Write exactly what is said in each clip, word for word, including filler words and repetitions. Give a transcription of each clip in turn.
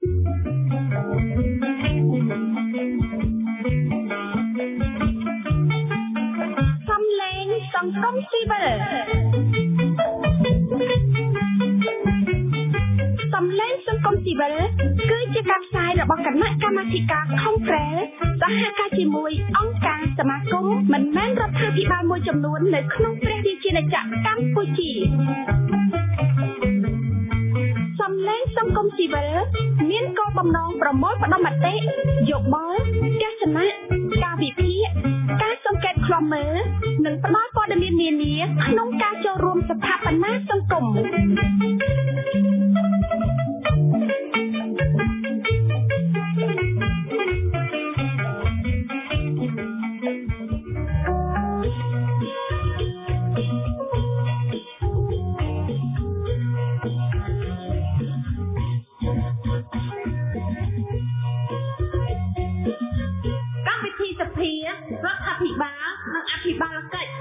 សំឡេងសង្គមស៊ីវិលសំឡេងសង្គមស៊ីវិលគឺជាការផ្សាយរបស់គណៈកម្មាធិការ Congress សហការជាមួយអង្គការសមាគមមិនមែនរដ្ឋាភិបាលមួយចំនួននៅក្នុងព្រះរាជាណាចក្រកម្ពុជាសំឡេងសង្គមស៊ីវិលមានគោលបំណងប្រមូលផ្ដុំមតិយោបល់ទស្សនៈការវិភាគការសង្កេតឃ្លាំមើលនិងផ្ដល់ព័ត៌មាននានាក្នុងការចូលរួមស្ថាបនាសង្គមរដ្ឋាភិបាលនិងអភិបាលកិច្ច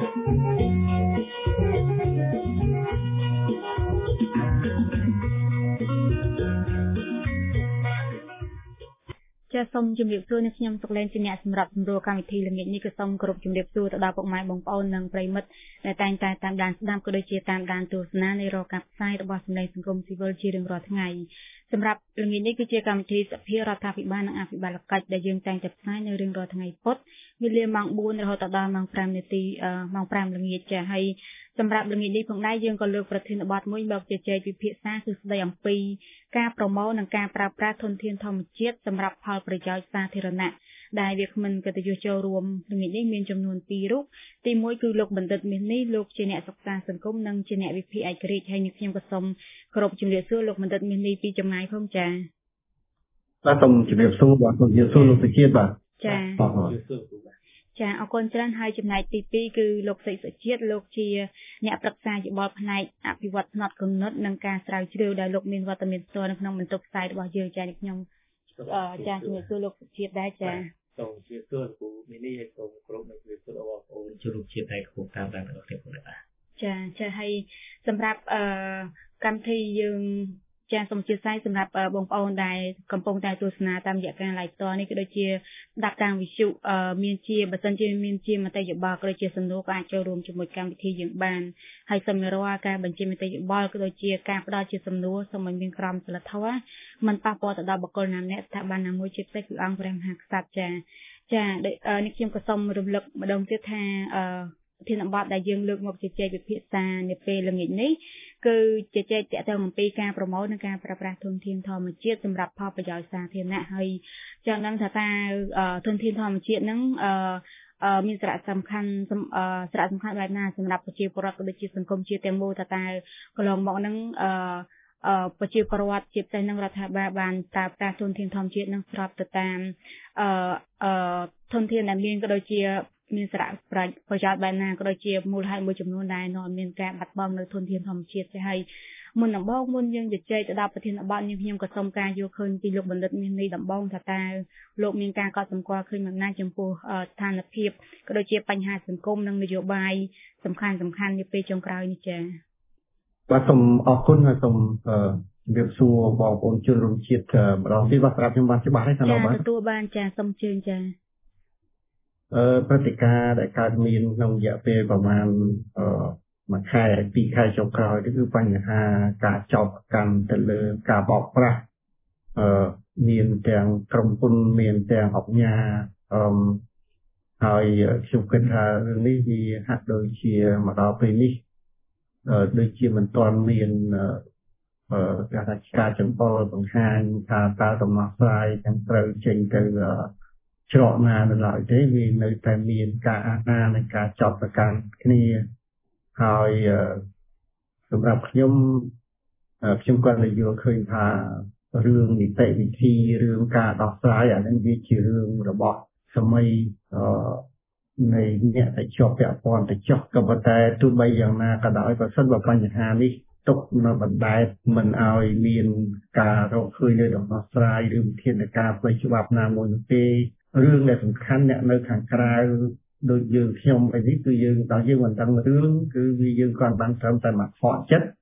ចាសសូមជម្រាបសួរអ្នកខ្ញុំសុកលេងជាអ្នកសម្រាប់សម្រួលកម្មវិធីល្ងាចនេះក៏សូមគោរពជម្រាបសួរទៅដល់ពុកម៉ែបងប្អូននិងប្រិយមិត្តដែលតែងតែតាមដានស្ដាប់ក៏ដូចជាតាមដានទស្សនានៃរាល់ការផ្សាយរបស់សម្លេងសង្គមស៊ីវិលជារៀងរាល់ថ្ងៃសម្រាប់ល្ងាចនេះគឺជាកម្មវិធីសភារដ្ឋាភិបាលនិងអភិបាលកិច្ចដែលយើងតែងតែផ្សាយនៅរៀងរាល់ថ្ងៃពុធវេលាម៉ោងបួនរហូតដល់ម៉ោងប្រាំនាទីម៉ោងប្រាំល្ងាចចាស់ហើយសម្រាប់ល្ងាចនេះផងដែរយើងក៏លើកប្រធានបទមួយមកជជែកពិភាក្សាគឺស្ដីអំពីការប្រមូលនិងការប្រើប្រាស់ធនធានធម្មជាតិសម្រាប់ផលប្រយោជន៍សាធារណៈដែលវាគ្មិនកិត្តិយសចូលរួមល្ងាចនេះមានចំនួនពីររូបទីមួយគឺលោកបណ្ឌិតមាសនេះលោកជាអ្នកសិក្សាសង្គមនិងជាអ្នកវិភាគឯករាជ្យហើយនេះខ្ញុំក៏សូមគោរពជម្រាបសួរលោកបណ្ឌិតមាសនេះពីចម្ងាយផងចា៎បាទសូមជម្រាបសួរបាទសូមជម្រាបសួរលោកសុជាតិបាទចា៎ចាអរគុណច្រើនហើយចំណែកទីពីរគឺលោកសិសុជាតិលោកជាអ្នកប្រឹក្សាយោបល់ផ្នែកអភិវឌ្ឍផ្នត់គំនិតនិងការស្រាវជ្រាវដែលលោកមានវត្តមានផ្ទាល់នៅក្នុងបន្ទប់ផ្សាយរបស់យើងចា៎នេះខ្ញុំចាជំរាបសួរលោកសុជាតិដែរចាសូមជម្រាបសួរលោកមីនីហើយសូមគោរពនិងជម្រាបសួរបងប្អូនជនរួមជាតិដែលកំពុងតាមដានរបស់ខ្ញុំផងដែរចាចាហើយសម្រាប់អឺកម្មវិធីយើងចាសូមអធិស្ឋានសម្រាប់បងប្អូនដែលកំពុងតែទស្សនាតាមរយៈការ live ផ្ទាល់នេះក៏ដូចជាស្ដាប់តាមវិទ្យុមានជាបើសិនជាមានជាមតិយោបល់ក៏ដូចជាសំណួរក៏អាចចូលរួមជាមួយកម្មវិធីយើងបានហើយសូមរាល់ការបញ្ចេញមតិយោបល់ក៏ដូចជាការផ្ដល់ជាសំណួរសូមឲ្យមានក្រមសីលធម៌មិនប៉ះពាល់ទៅដល់បុគ្គលណាម្នាក់ស្ថាប័នណាមួយជាពិសេសគឺអង្គព្រះមហាក្សត្រចាចានេះខ្ញុំក៏សូមរំលឹកម្ដងទៀតថាអឺធានបទដែលយើងលើកមកជជែកវិភាសានៅពេលល្ងាចនេះគឺជជែកទាក់ទងអំពីការប្រមូលនិងការប្រើប្រាស់ធនធានធម្មជាតិសម្រាប់ផលប្រយោជន៍សាធារណៈហើយចង់ដឹងថាតើធនធានធម្មជាតិហ្នឹងអឺមានសារៈសំខាន់សារៈសំខាន់បែបណាសម្រាប់ប្រជាពលរដ្ឋក៏ដូចជាសង្គមជាតិទាំងមូលតើតើកន្លងមកហ្នឹងអឺអឺប្រជាពលរដ្ឋជាពិសេសនឹងរដ្ឋាភិបាលបានប្រើប្រាស់ធនធានធម្មជាតិនឹងស្របទៅតាមអឺអឺធនធានដែលមានក៏ដូចជាមានសារៈប្រយោជន៍បែបណាក៏ដូចជាមូលហេតុមួយចំនួនដែលនាំមានការបាត់បង់នៅធនធានធម្មជាតិទៅហើយមុនដំបូងមុនយើងជជែកទៅដល់ប្រធានបទនេះខ្ញុំក៏សូមការយល់ឃើញពីលោកបណ្ឌិតមាននេះដំបូងថាតើលោកមានការកត់សម្គាល់ឃើញយ៉ាងណាចំពោះស្ថានភាពក៏ដូចជាបញ្ហាសង្គមនិងនយោបាយសំខាន់សំខាន់នាពេលចុងក្រោយនេះចា៎បាទសូមអរគុណហើយសូមជំរាបសួរបងប្អូនជនរួមជាតិម្ដងទៀតបាទប្រាប់ខ្ញុំបានច្បាស់ហើយថាលោកបាទទទួលបានចា៎សូមជឿនចា៎អឺព្រឹត្តិការណ៍ដែលកើតមានក្នុងរយៈពេលប្រហែលអឺមួយខែពីរខែចុងក្រោយនេះគឺបញ្ហាការចោទប្រកាន់ទៅលើការបោកប្រាស់អឺមានទាំងក្រុមហ៊ុនមានទាំងអង្គការអឺហើយខ្ញុំគិតថារឿងនេះវាហាក់ដូចជាមកដល់ពេលនេះអឺដូចជាមិនទាន់មានអឺគេថាការចម្ពោះបង្ហាញថាតើដំណោះស្រាយទាំងត្រូវចេញទៅច្រកណានៅឡើយទេវានៅតែមានការអាណានៃការចោទប្រកាន់គ្នាហើយសម្រាប់ខ្ញុំខ្ញុំគាត់និយាយឃើញថារឿងនីតិវិធីរឿងការដោះស្រាយអានេះវាជារឿងរបស់សម័យនៃអ្នកដែលជាប់ពាក់ព័ន្ធទៅចុះក៏ប៉ុន្តែទោះបីយ៉ាងណាក៏ដោយបើសិនបើបញ្ហានេះទុកនៅបណ្ដែតមិនឲ្យមានការរកឃើញនៅដំណោះស្រាយឬវិធានការផ្លូវច្បាប់ណាមួយទេរឿងដែលសំខាន់អ្នកនៅខាងក្រៅដូចយើងខ្ញុំអីនេះគឺយើងដល់យើងមិនដឹងរឿងគឺវាយើងគាត់បានត្រឹមតែមកខកចិត្ត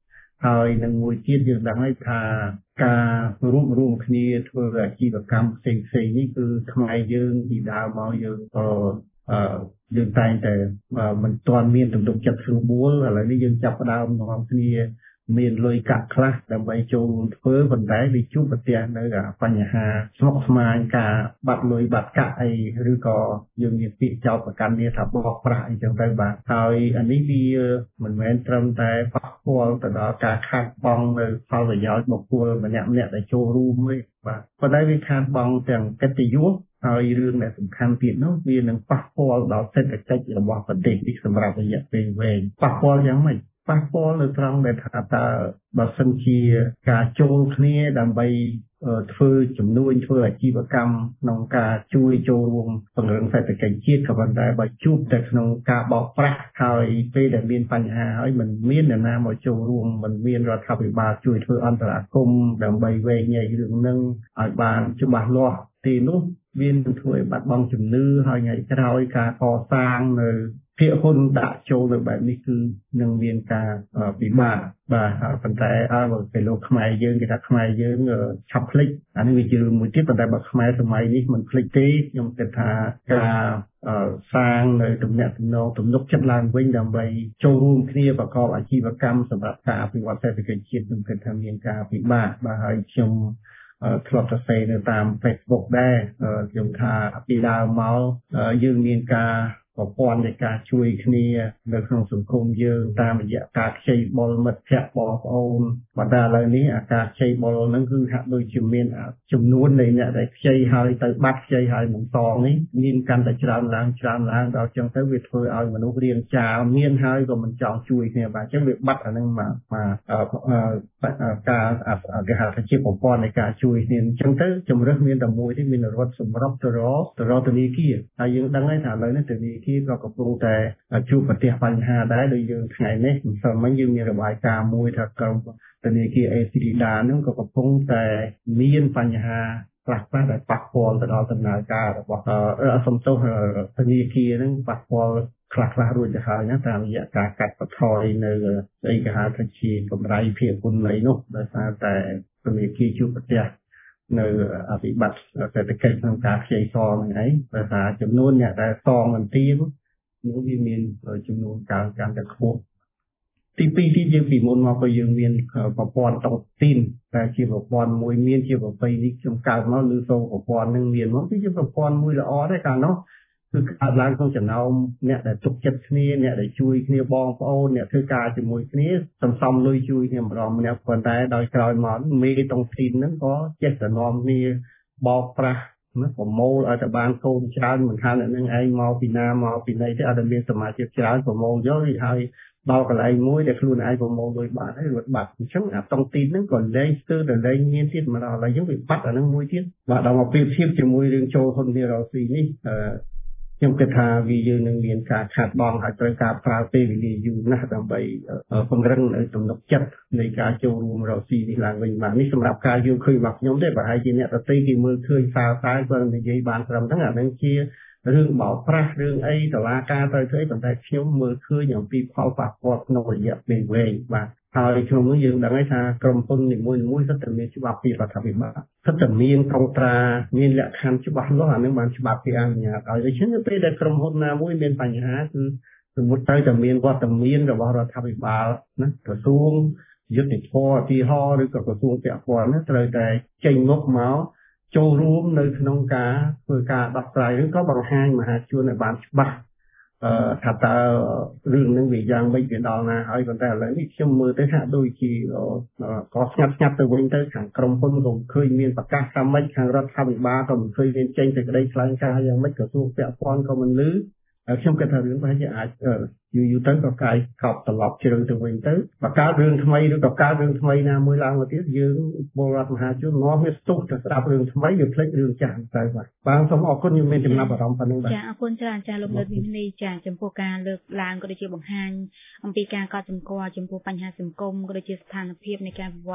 ហើយនឹងមួយទៀតយើងដឹងហើយថាការរួមរួមគ្នាធ្វើអាជីវកម្មផ្សេងផ្សេងនេះគឺខ្មែរយើងពីដើមមកយើងក៏អឺយើងតែងតែមិនទាន់មានទំនុកចិត្តស្រួលឥឡូវនេះយើងចាប់ផ្ដើមនាំគ្នាមានលុយកាក់ខ្លះដើម្បីចូលធ្វើប៉ុន្តែវាជួបប្រទះនៅបញ្ហាស្មុគស្មាញការបាត់លុយបាត់កាក់អីឬក៏យើងមានពាក្យចោទប្រកាន់គ្នាថាបោកប្រាស់អីចឹងទៅបាទហើយអានេះវាមិនមែនត្រឹមតែប៉ះពាល់ទៅដល់ការខាតបង់នៅផលប្រយោជន៍បុគ្គលម្នាក់ម្នាក់ដែលចូលរួមទេបាទប៉ុន្តែវាខាតបង់ទាំងកិត្តិយសហើយរឿងដែលសំខាន់ទៀតនោះវានឹងប៉ះពាល់ដល់សេដ្ឋកិច្ចរបស់ប្រទេសនេះសម្រាប់រយៈពេលវែងប៉ះពាល់យ៉ាងម៉េចប៉ះពាល់នៅត្រង់ដែលថាតើបើសិនជាការចូលគ្នាដើម្បីធ្វើជំនួញធ្វើអាជីវកម្មក្នុងការជួយចូលរួមពង្រឹងសេដ្ឋកិច្ចជាតិក៏ប៉ុន្តែបើជួបតែក្នុងការបោកប្រាស់ហើយពេលដែលមានបញ្ហាហើយមិនមានអ្នកណាមកចូលរួមមិនមានរដ្ឋាភិបាលជួយធ្វើអន្តរាគមន៍ដើម្បីវែងញែករឿងហ្នឹងឲ្យបានច្បាស់លាស់ទីនោះវានឹងធ្វើឲ្យបាត់បង់ជំនឿហើយថ្ងៃក្រោយការកសាងនៅភាគហ៊ុនដាក់ចូលនៅបែបនេះគឺនឹងមានការពិបាកបាទប៉ុន្តែអើទៅលោកខ្មែរយើងគេថាខ្មែរយើងឆាប់ភ្លេចអានេះវាជារឿងមួយទៀតប៉ុន្តែបើខ្មែរសម័យនេះមិនភ្លេចទេខ្ញុំគិតថាការសាងនៅទំនាក់ទំនងទំនុកចិត្តឡើងវិញដើម្បីចូលរួមគ្នាប្រកបអាជីវកម្មសម្រាប់ការអភិវឌ្ឍសេដ្ឋកិច្ចជាតិខ្ញុំគិតថាមានការពិបាកបាទហើយខ្ញុំធ្លាប់សរសេរនៅតាម Facebook ដែរខ្ញុំថាពីដើមមកយើងមានការប្រព័ន្ធនៃការជួយគ្នានៅក្នុងសង្គមយើងតាមរយៈការខ្ចីបុលមិត្តភ័ក្តិបងប្អូនប៉ុន្តែឥឡូវនេះអាការខ្ចីបុលហ្នឹងគឺហាក់ដូចជាមានចំនួននៃអ្នកដែលខ្ចីហើយទៅបាត់ខ្ចីហើយមិនសងនេះមានកាន់តែច្រើនឡើងច្រើនឡើងដល់ចឹងទៅវាធ្វើឲ្យមនុស្សរៀងចាលមានហើយក៏មិនចង់ជួយគ្នាបាទអញ្ចឹងវាបាត់អាហ្នឹងមកមកការគេហៅថាជាប្រព័ន្ធនៃការជួយគ្នាអញ្ចឹងទៅជំរើសមានតែមួយទេមានរដ្ឋសម្រាប់ទៅរកទៅរកធនាគារហើយយើងដឹងហើយថាឥឡូវនេះធនាគារក៏កំពុងតែជួបប្រទះបញ្ហាដែរដោយយើងថ្ងៃនេះមិនស្មិញយើងមានរបាយការណ៍មួយថាក្រុមធនាគារ អេ ស៊ី ឌី ដា ហ្នឹងក៏កំពុងតែមានបញ្ហាខ្លះៗដែលប៉ះពាល់ទៅដល់ដំណើរការរបស់សំទោសធនាគារហ្នឹងប៉ះពាល់ខ្លះខ្លះរួចទៅហើយណាតាមរយៈការកាត់បន្ថយនៅស្អីគេហៅថាជាកម្រៃភាគពន្ធនៃនោះដោយសារតែធនាគារជួបប្រទះនៅអភិបត្តិសេដ្ឋកិច្ចក្នុងការខ្ចីសងហ្នឹងឯងដោយសារចំនួនអ្នកដែលសងមិនទៀងនោះវាមានចំនួនកើនកាន់តែខ្ពស់ទីពីរទីយើងពីមុនមកក៏យើងមានប្រព័ន្ធតុងទីនតែជាប្រព័ន្ធមួយមានជាប្រពៃណីខ្ញុំកើតមកឬសូប្រព័ន្ធនឹងមានមកវាជាប្រព័ន្ធមួយល្អដែរកាលនោះគឺកើតឡើងក្នុងចំណោមអ្នកដែលទុកចិត្តគ្នាអ្នកដែលជួយគ្នាបងប្អូនអ្នកធ្វើការជាមួយគ្នាសន្សំលុយជួយគ្នាម្ដងម្នាក់ប៉ុន្តែដោយក្រោយមកមេតុងទីនហ្នឹងក៏ចេះតែនាំគ្នាបោកប្រាស់ណាប្រមូលឲ្យតែបានកូនច្រើនមិនថាអ្នកនឹងឯងមកពីណាមកពីណីទេអត់តែមានសមាជិកច្រើនប្រមូលយកហើយដល់កន្លែងមួយដែលខ្លួនឯងប្រមូលលុយបានហើយរត់បាត់អញ្ចឹងអាតុងទីនហ្នឹងក៏លែងស្ទើរតែលែងមានទៀតម្ដងឥឡូវយើងវាបាត់អាហ្នឹងមួយទៀតបាទដល់មកប្រៀបធៀបជាមួយរឿងចូលហ៊ុននេះរ៉ូស៊ីនេះអឺខ្ញុំគិតថាវាយើងនឹងមានការខាតបង់ហើយត្រូវការប្រើពេលវេលាយូរណាស់ដើម្បីពង្រឹងនៅទំនុកចិត្តនៃការចូលរួមរ៉ូស៊ីនេះឡើងវិញបាទនេះសម្រាប់ការយល់ឃើញរបស់ខ្ញុំទេប្រហែលជាអ្នកដទៃគេមើលឃើញសារតែគាត់និយាយបានត្រឹមហ្នឹងអានឹងជារឿងបោកប្រាស់រឿងអីតឡាការទៅធ្វើប៉ុន្តែខ្ញុំមើលឃើញអំពីផលប៉ះពាល់ក្នុងរយៈពេលវែងបាទហើយក្នុងនោះយើងដឹងហើយថាក្រុមហ៊ុននីមួយៗសិតតែមានច្បាប់ពីរដ្ឋាភិបាលសិតតែមានកងត្រាមានលក្ខខណ្ឌច្បាស់លាស់អានឹងបានច្បាប់ពីអនុញ្ញាតឲ្យដូច្នេះពេលដែលក្រុមហ៊ុនណាមួយមានបញ្ហាគឺសមមតិទៅតែមានវត្តមានរបស់រដ្ឋាភិបាលណាក្រសួងយុទ្ធភ័ពឧទាហរណ៍ឬក៏ក្រសួងពាក់ព័ន្ធណាត្រូវតែចេញមុខមកចូលរួមនៅក្នុងការធ្វើការដោះស្រាយឬក៏បង្ហាញមហាជនឲ្យបានច្បាស់អឺថាតើរឿងនឹងវាយ៉ាងម៉េចវាដល់ណាហើយប៉ុន្តែឥឡូវនេះខ្ញុំមើលទៅហាក់ដូចជាក៏ស្ងាត់ស្ងាត់ទៅវិញទៅខាងក្រុមហ៊ុនក៏ឃើញមានប្រកាសថាម៉េចខាងរដ្ឋាភិបាលក៏មិនឃើញមានចេញសេចក្តីថ្លែងការណ៍យ៉ាងម៉េចក្រសួងពាក់ព័ន្ធក៏មិនឮខ្ញុំគិតថារឿងប្រហែលជាអាចយូរយូរទៅក៏កាយកប់ត្រឡប់ជ្រៅទៅវិញទៅបើកើតរឿងថ្មីឬក៏កើតរឿងថ្មីណាមួយឡើងមកទៀតយើងពលរដ្ឋមហាជននាំវាស្ទុះទៅស្ដាប់រឿងថ្មីវាភ្លេចរឿងចាស់ទៅបាទបាទសូមអរគុណខ្ញុំមានចំណាប់អារម្មណ៍ប៉ុណ្្នឹងបាទចាអរគុណច្រើនចាលោកលើកវិនិច្ឆ័យចាចំពោះការលើកឡើងក៏ដូចជាបង្ហាញអំពីការកត់សម្គាល់ចំពោះបញ្ហាសង្គមក៏ដូចជាស្ថានភាពនៃការវិវត្ត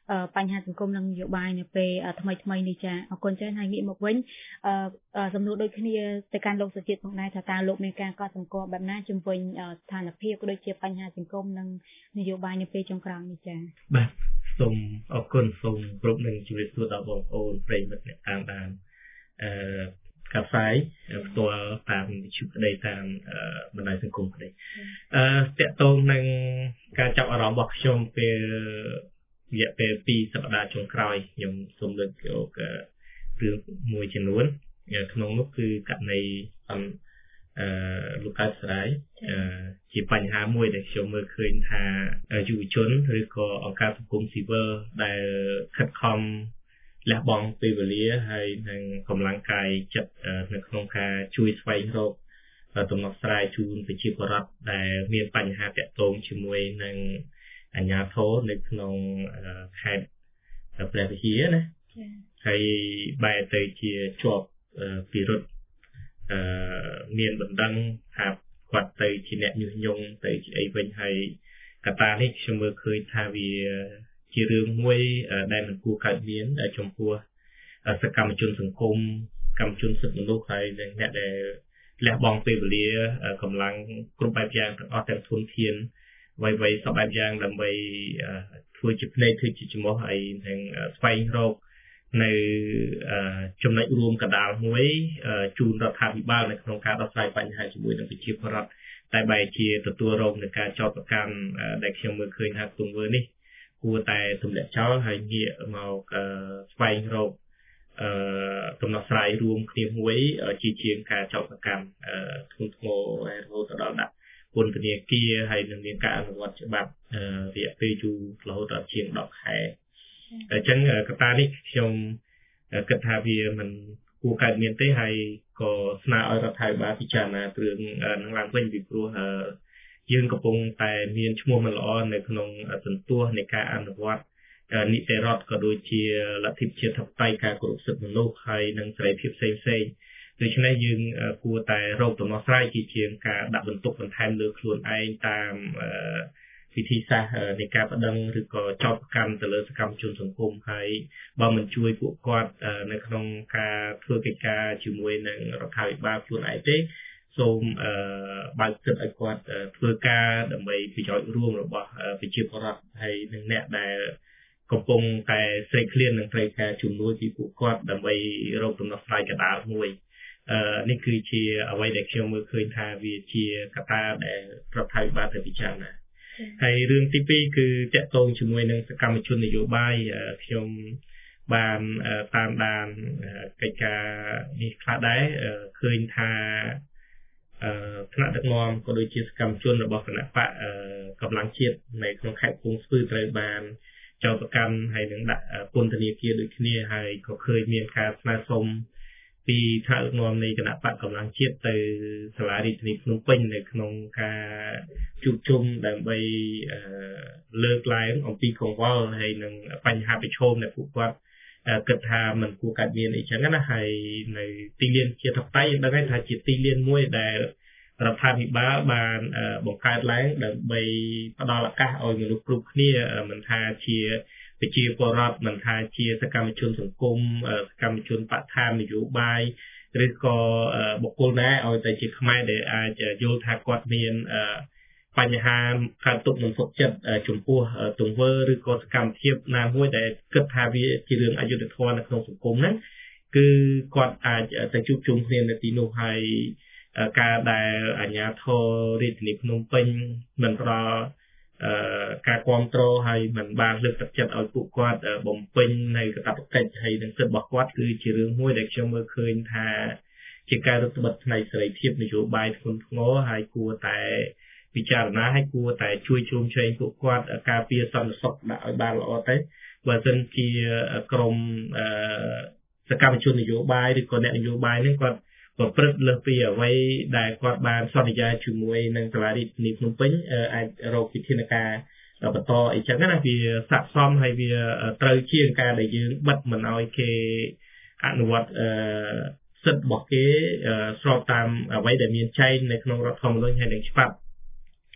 បញ្ហាសង្គមនិងនយោបាយនៅពេលថ្មីថ្មីនេះចាអរគុណច្រើនហើយងាកមកវិញសំណួរដូចគ្នាទៅកាន់លោកសុជាតិផងដែរថាតើលោកមានការកត់សម្គាល់បែបណាជំវិញស្ថានភាពក៏ដូចជាបញ្ហាសង្គមនិងនយោបាយនៅពេលចុងក្រោយនេះចាបាទសូមអរគុណសូមគ្រប់នឹងជម្រាបសួរដល់បងប្អូនប្រិយមិត្តអ្នកតាមដានអឺកាហ្វេផ្ទាល់តាមវិទ្យុក្តីតាមបណ្ដាញសង្គមក្តីអឺតកតងនឹងការចាប់អារម្មណ៍របស់ខ្ញុំពេលរយៈពេលពីរសប្តាហ៍ចុងក្រោយខ្ញុំសូមលើកយករឿងមួយចំនួនក្នុងនោះគឺករណីអឺលោកកើតស្រាយជាបញ្ហាមួយដែលខ្ញុំមើលឃើញថាយុវជនឬក៏អង្គការសង្គមស៊ីវិលដែលខិតខំលះបង់ពេលវេលាហើយនិងកម្លាំងកាយចិត្តនៅក្នុងការជួយស្វែងរកដំណោះស្រាយជូនប្រជាពលរដ្ឋដែលមានបញ្ហាតាក់ទងជាមួយនឹងអាជ្ញាធរនៅក្នុងខេត្តព្រះវិហារណាហើយបែរទៅជាជាប់ពិរុទ្ធអឺមានបណ្ដឹងថាគាត់ទៅជាអ្នកញុះញង់ទៅជាអីវិញហើយកត្តានេះខ្ញុំមើលឃើញថាវាជារឿងមួយដែលមិនគួរកើតមានចំពោះសកម្មជនសង្គមកម្មជនសិទ្ធិមនុស្សហើយនិងអ្នកដែលលះបង់ពេលវេលាកម្លាំងគ្រប់បែបយ៉ាងទាំងអស់ទាំងធនធានអ្វីៗសពបែបយ៉ាងដើម្បីធ្វើជាភ្នែកធ្វើជាច្រមុះហើយនិងស្វែងរកនៅចំណុចរួមកណ្ដាលមួយជូនរដ្ឋាភិបាលនៅក្នុងការដោះស្រាយបញ្ហាជាមួយនឹងប្រជាពលរដ្ឋតែបែរជាទទួលរងនឹងការចោទប្រកាន់ដែលខ្ញុំមើលឃើញថាទង្វើនេះគួរតែទម្លាក់ចោលហើយងាកមកស្វែងរកអឺដំណោះស្រាយរួមគ្នាមួយជាជាងការចោទប្រកាន់ធ្ងន់ធ្ងររហូតដល់ដាក់ពន្ធនាគារហើយនឹងមានការអនុវត្តច្បាប់រយៈពេលយូររហូតដល់ជាងដប់ខែអញ្ចឹងកត្តានេះខ្ញុំគិតថាវាមិនគួរកើតមានទេហើយក៏ស្នើឲ្យរដ្ឋាភិបាលពិចារណាគ្រឿងនឹងឡើងវិញពីព្រោះយើងកំពុងតែមានឈ្មោះមិនល្អនៅក្នុងសន្ទុះនៃការអនុវត្តនីតិរដ្ឋក៏ដូចជាលទ្ធិប្រជាធិបតេយ្យការគោរពសិទ្ធិមនុស្សហើយនិងសេរីភាពផ្សេងផ្សេងដូច្នេះយើងគួរតែរកដំណោះស្រាយជាជាងការដាក់បន្ទុកបន្ថែមលើខ្លួនឯងតាមវិធីសាស្ត្រនៃការបដិងឬក៏ចោទប្រកាន់ទៅលើសកម្មជនសង្គមហើយបើមិនជួយពួកគាត់នៅក្នុងការធ្វើកិច្ចការជាមួយនឹងរដ្ឋាភិបាលខ្លួនឯងទេសូមបើកចិត្តឲ្យគាត់ធ្វើការដើម្បីប្រយោជន៍រួមរបស់ប្រជាពលរដ្ឋហើយនិងអ្នកដែលកំពុងតែស្រេកឃ្លាននឹងត្រូវការជំនួយពីពួកគាត់ដើម្បីរកដំណោះស្រាយកណ្ដាលមួយនេះគឺជាអ្វីដែលខ្ញុំមើលឃើញថាវាជាកត្តាដែលរដ្ឋាភិបាលត្រូវពិចារណាហើយរឿងទីពីរគឺតកតងជាមួយនឹងសកម្មជននយោបាយខ្ញុំបានតាមដានកិច្ចការនេះខ្លះដែរឃើញថាថ្នាក់ដឹកនាំក៏ដូចជាសកម្មជនរបស់គណៈបកកម្លាំងជាតិនៅក្នុងខេត្តកំពង់ស្ពឺត្រូវបានចោទប្រកាន់ហើយនឹងដាក់ពន្ធនាគារដូចគ្នាហើយក៏ឃើញមានការស្នើសុំពីថ្នាក់ដឹកនាំនៃគណៈបកកម្លាំងជាតិទៅសាលារាជធានីភ្នំពេញនៅក្នុងការជួបជុំដើម្បីលើកឡើងអំពីកង្វល់ហើយនឹងបញ្ហាប្រឈមដែលពួកគាត់គិតថាมันគួរកើតមានអីចឹងណាហើយនៅទីលានជាធិបតេយ្យដឹងថាជាទីលានមួយដែលរដ្ឋាភិបាលបានបង្កើតឡើងដើម្បីផ្ដល់ឱកាសឲ្យមនុស្សគ្រប់គ្នាមិនថាជាប្រជាពលរដ្ឋមិនថាជាសកម្មជនសង្គមសកម្មជនបដិថានយោបាយឬក៏បុគ្គលណាឲ្យតែជាខ្មែរដែលអាចយល់ថាគាត់មានបញ្ហាកើតទុកមិនសុខចិត្តចំពោះទង្វើឬក៏សកម្មភាពណាមួយដែលគិតថាវាជារឿងអយុត្តិធម៌នៅក្នុងសង្គមហ្នឹងគឺគាត់អាចទៅជួបជុំគ្នានៅទីនោះហើយការដែលអាជ្ញាធររាជធានីភ្នំពេញមិនផ្ដល់ការគ្រប់គ្រងហើយមិនបានលើកទឹកចិត្តឲ្យពួកគាត់បំពេញនៅកាតព្វកិច្ចហើយនឹងសិទ្ធិរបស់គាត់គឺជារឿងមួយដែលខ្ញុំមើលឃើញថាជាការរឹតបន្តឹងផ្នែកសេរីភាពនយោបាយធ្ងន់ធ្ងរហើយគួរតែពិចារណាឲ្យគួរតែជួយជ្រោមជ្រែងពួកគាត់ការពារសន្តិសុខដាក់ឲ្យបានល្អទៅបើមិនជាក្រមសកម្មជននយោបាយឬក៏អ្នកនយោបាយនឹងគាត់ប្រព្រឹត្តលើសពីអ្វីដែលគាត់បានសន្យាជាមួយនឹងសាលារាជធានីភ្នំពេញអាចរកវិធានការបន្តអីចឹងណាវាស័ក្តិសមហើយវាត្រូវជាងការដែលយើងបិទមិនឲ្យគេអនុវត្តសិទ្ធិរបស់គេស្របតាមអ្វីដែលមានចែងនៅក្នុងរដ្ឋធម្មនុញ្ញហើយនឹងច្បាប់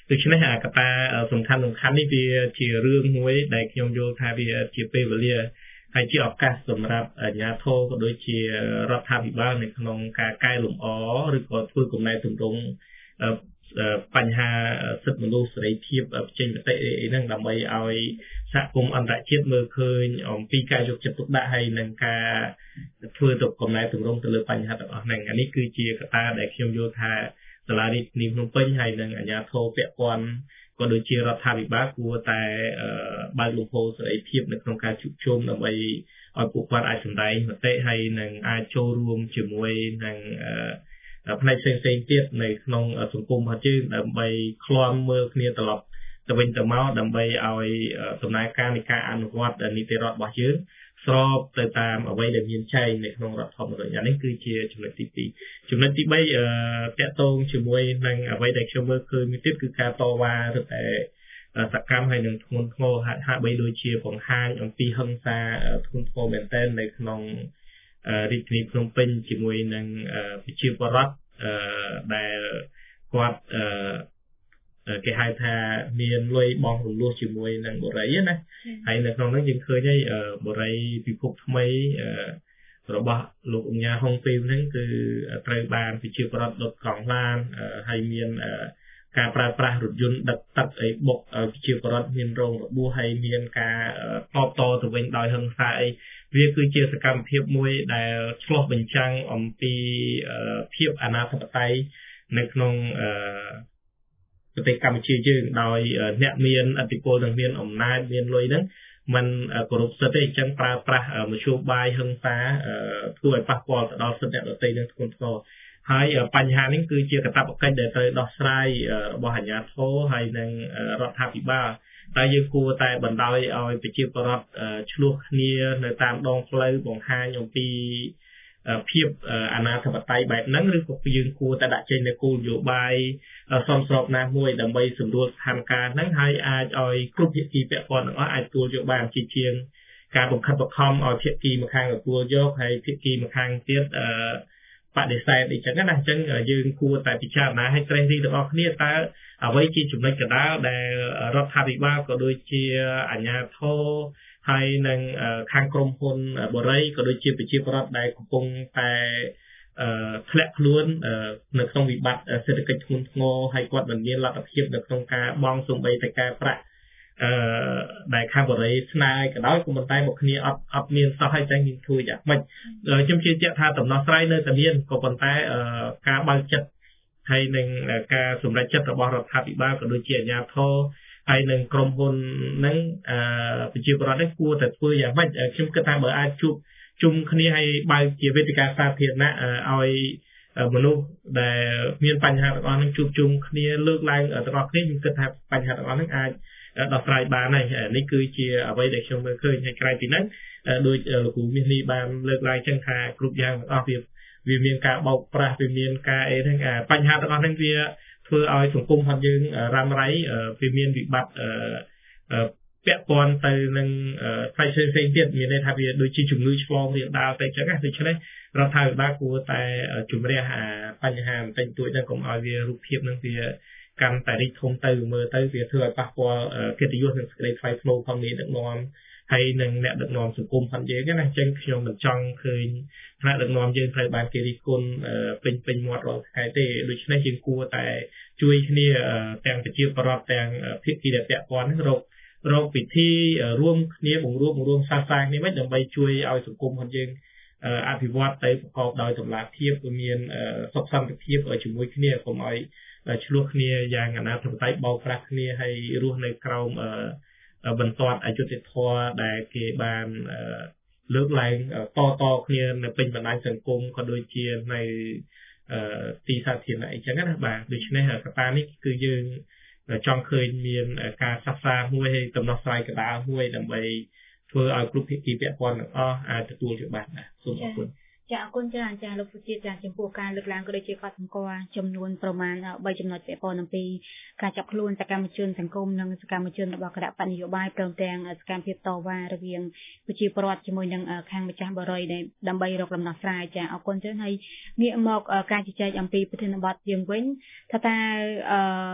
ដូច្នេះអាកតាសំខាន់សំខាន់នេះវាជារឿងមួយដែលខ្ញុំយល់ថាវាជាពេលវេលាហើយជាឱកាសសម្រាប់អាជ្ញាធរក៏ដូចជារដ្ឋាភិបាលនៅក្នុងការកែលម្អឬក៏ធ្វើកំណែទម្រង់បញ្ហាសិទ្ធិមនុស្សសេរីភាពចេញមតិអីហ្នឹងដើម្បីឲ្យសហគមន៍អន្តរជាតិមើលឃើញអំពីការយកចិត្តទុកដាក់ហើយនឹងការធ្វើទៅកំណែទម្រង់ទៅលើបញ្ហាទាំងអស់ហ្នឹងអានេះគឺជាកត្តាដែលខ្ញុំយល់ថាសាលារដ្ឋាភិបាលភ្នំពេញហើយនឹងអាជ្ញាធរពាក់ព័ន្ធក៏ដូចជារដ្ឋាភិបាលគួរតែបើកលំហសេរីភាពនៅក្នុងការជួបជុំដើម្បីឲ្យពួកគាត់អាចសម្ដែងមតិហើយនឹងអាចចូលរួមជាមួយនឹងផ្នែកផ្សេងៗទៀតនៅក្នុងសង្គមរបស់យើងដើម្បីឃ្លាំមើលគ្នាត្រឡប់ទៅវិញទៅមកដើម្បីឲ្យដំណើរការនៃការអនុវត្តនីតិរដ្ឋរបស់យើងស្របទៅតាមអ្វីដែលមានចែងនៅក្នុងរដ្ឋធម្មនុញ្ញនេះគឺជាចំណុចទីពីរចំណុចទីបីអឺតកតងជាមួយនឹងអ្វីដែលខ្ញុំមើលឃើញមួយទៀតគឺការតវ៉ាឬតែសកម្មហើយនឹងធ្ងន់ធ្ងរហាក់ហាក់បីដូចជាបង្ហាញអំពីហិង្សាធ្ងន់ធ្ងរមែនទែននៅក្នុងរាជធានីភ្នំពេញជាមួយនឹងប្រជាពលរដ្ឋដែលគាត់គេហៅថាមានលុយបងរំលោះជាមួយនឹងបរិយាណាហើយនៅក្នុងនោះយើងឃើញហើយបរិយាពិភពថ្មីរបស់លោកអញ្ញាហុងពេលហ្នឹងគឺត្រូវបានប្រជាពលរដ្ឋដុតកង់ឡានហើយមានការប្រើប្រាស់រថយន្តដឹកទឹកអីបុកប្រជាពលរដ្ឋមានរងរបួសហើយមានការតបតទៅវិញដោយហិង្សាអីវាគឺជាសកម្មភាពមួយដែលឆ្លុះបញ្ចាំងអំពីភាពអនាធិបតេយ្យនៅក្នុងប្រទេសកម្ពុជាយើងដោយអ្នកមានឥទ្ធិពលនិងមានអំណាចមានលុយហ្នឹងมันគោរពសិទ្ធិទេអញ្ចឹងប្រើប្រាស់មធ្យោបាយហិង្សាធ្វើឲ្យប៉ះពាល់ទៅដល់សិទ្ធិអ្នកដទៃនឹងធ្ងន់ធ្ងរហើយបញ្ហានេះគឺជាកាតព្វកិច្ចដែលត្រូវដោះស្រាយរបស់អាជ្ញាធរហើយនិងរដ្ឋាភិបាលតែយើងគួរតែបណ្ដោយឲ្យប្រជាពលរដ្ឋឆ្លោះគ្នានៅតាមដងផ្លូវបង្ហាញអំពីភាពអនាធិបតេយ្យបែបហ្នឹងឬក៏យើងគួរតែដាក់ចេញនូវគោលនយោបាយសមស្របណាមួយដើម្បីសម្រួលស្ថានភាពហ្នឹងហើយអាចឲ្យគ្រប់ភាគីពាក់ព័ន្ធទាំងអស់អាចទទួលយកបានជាជាងការបង្ខិតបង្ខំឲ្យភាគីម្ខាងទទួលយកហើយភាគីម្ខាងទៀតអឺបដិសេធអីចឹងណាអញ្ចឹងយើងគួរតែពិចារណាឲ្យត្រេះរិះទាំងអស់គ្នាតើអ្វីជាចំណុចកណ្ដាលដែលរដ្ឋាភិបាលក៏ដូចជាអាជ្ញាធរហើយនឹងខាងក្រមហ៊ុនបរិយក៏ដូចជាប្រជាពលរដ្ឋដែលកំពុងតែធ្លាក់ខ្លួននៅក្នុងវិបត្តិសេដ្ឋកិច្ចធ្ងន់ធ្ងរហើយគាត់មិនមានលទ្ធភាពនៅក្នុងការបង់សំបីតែការប្រាក់អឺដែលខាងបរិយស្នើឲ្យក៏ដោយក៏ប៉ុន្តែមកគ្នាអត់អត់មានសោះហើយតែយើងធ្វើយ៉ាងម៉េចខ្ញុំជឿជាក់ថាដំណោះស្រាយនៅតែមានក៏ប៉ុន្តែការបើកចិត្តហើយនឹងការសម្រេចចិត្តរបស់រដ្ឋាភិបាលក៏ដូចជាអាជ្ញាធរហើយនឹងក្រុមហ៊ុនហ្នឹងអឺប្រជាពលរដ្ឋនេះគួរតែធ្វើយ៉ាងម៉េចខ្ញុំគិតថាបើអាចជួបជុំគ្នាហើយបើកជាវេទិកាសាធារណៈឲ្យមនុស្សដែលមានបញ្ហាទាំងអស់ហ្នឹងជួបជុំគ្នាលើកឡើងទាំងអស់គ្នាខ្ញុំគិតថាបញ្ហាទាំងអស់ហ្នឹងអាចដោះស្រាយបានហើយនេះគឺជាអ្វីដែលខ្ញុំមើលឃើញហើយក្រៅពីហ្នឹងដោយលោកគ្រូមាសនេះបានលើកឡើងចឹងថាគ្រប់យ៉ាងទាំងអស់វាវាមានការបោកប្រាស់វាមានការអីហ្នឹងបញ្ហាទាំងអស់ហ្នឹងវាធ្វើឲ្យសង្គមរបស់យើងរ៉ាំរ៉ៃវាមានវិបត្តិពាក់ព័ន្ធទៅនឹងផ្នែកផ្សេងៗទៀតមានន័យថាវាដូចជាជំងឺឆ្លងរាលដាលទៅចឹងណាដូច្នេះរដ្ឋាភិបាលគួរតែជំរះអាបញ្ហាបន្តិចតួចហ្នឹងកុំឲ្យវារូបភាពហ្នឹងវាកាន់តែរីកធំទៅមើលទៅវាធ្វើឲ្យប៉ះពាល់កិត្តិយសនិងសេចក្តីថ្លៃថ្នូរផងនេះដឹកនាំហើយនឹងអ្នកដឹកនាំសង្គមផងយើងណាអញ្ចឹងខ្ញុំមិនចង់ឃើញថ្នាក់ដឹកនាំយើងត្រូវបានគេរិះគន់ពេញពេញមាត់រាល់ថ្ងៃទេដូច្នេះយើងគួរតែជួយគ្នាទាំងប្រជាពលរដ្ឋទាំងភាគីដែលពាក់ព័ន្ធហ្នឹងរករកពិធីរួមគ្នាបង្រួបបង្រួមសាសាគ្នាមិនដើម្បីជួយឲ្យសង្គមរបស់យើងអភិវឌ្ឍទៅប្រកបដោយតម្លាភាពមានសុខសន្តិភាពជាមួយគ្នាកុំឲ្យឆ្លោះគ្នាយ៉ាងអនាធិបតេយ្យបោកប្រាស់គ្នាហើយរស់នៅក្រោមបន្ទាត់អយុត្តិធម៌ដែលគេបានលើកឡើងតតគ្នានៅពេញបណ្ដាញសង្គមក៏ដូចជានៅទីសាធារណៈអីចឹងណាបាទដូច្នេះកត្តានេះគឺយើងចង់ឃើញមានការសិក្សាមួយហើយដំណោះស្រាយកណ្ដាលមួយដើម្បីធ្វើឲ្យគ្រប់ភាគីពាក់ព័ន្ធទាំងអស់អាចទទួលយកបានណាសូមអរគុណចាអរគុណច្រើនចាលោកសុជាតិចាចំពោះការលើកឡើងក៏ដូចជាកត់សម្គាល់ចំនួនប្រមាណបីចំណុចពាក់ព័ន្ធអំពីការចាប់ខ្លួនសកម្មជនសង្គមនិងសកម្មជនរបស់គណៈបកនយោបាយព្រមទាំងសកម្មភាពតវ៉ារវាងប្រជាពលរដ្ឋជាមួយនឹងខាងម្ចាស់បរិយដើម្បីរកដំណោះស្រាយចាអរគុណច្រើនហើយងាកមកការជជែកអំពីប្រធានបទយើងវិញថាតើអឺ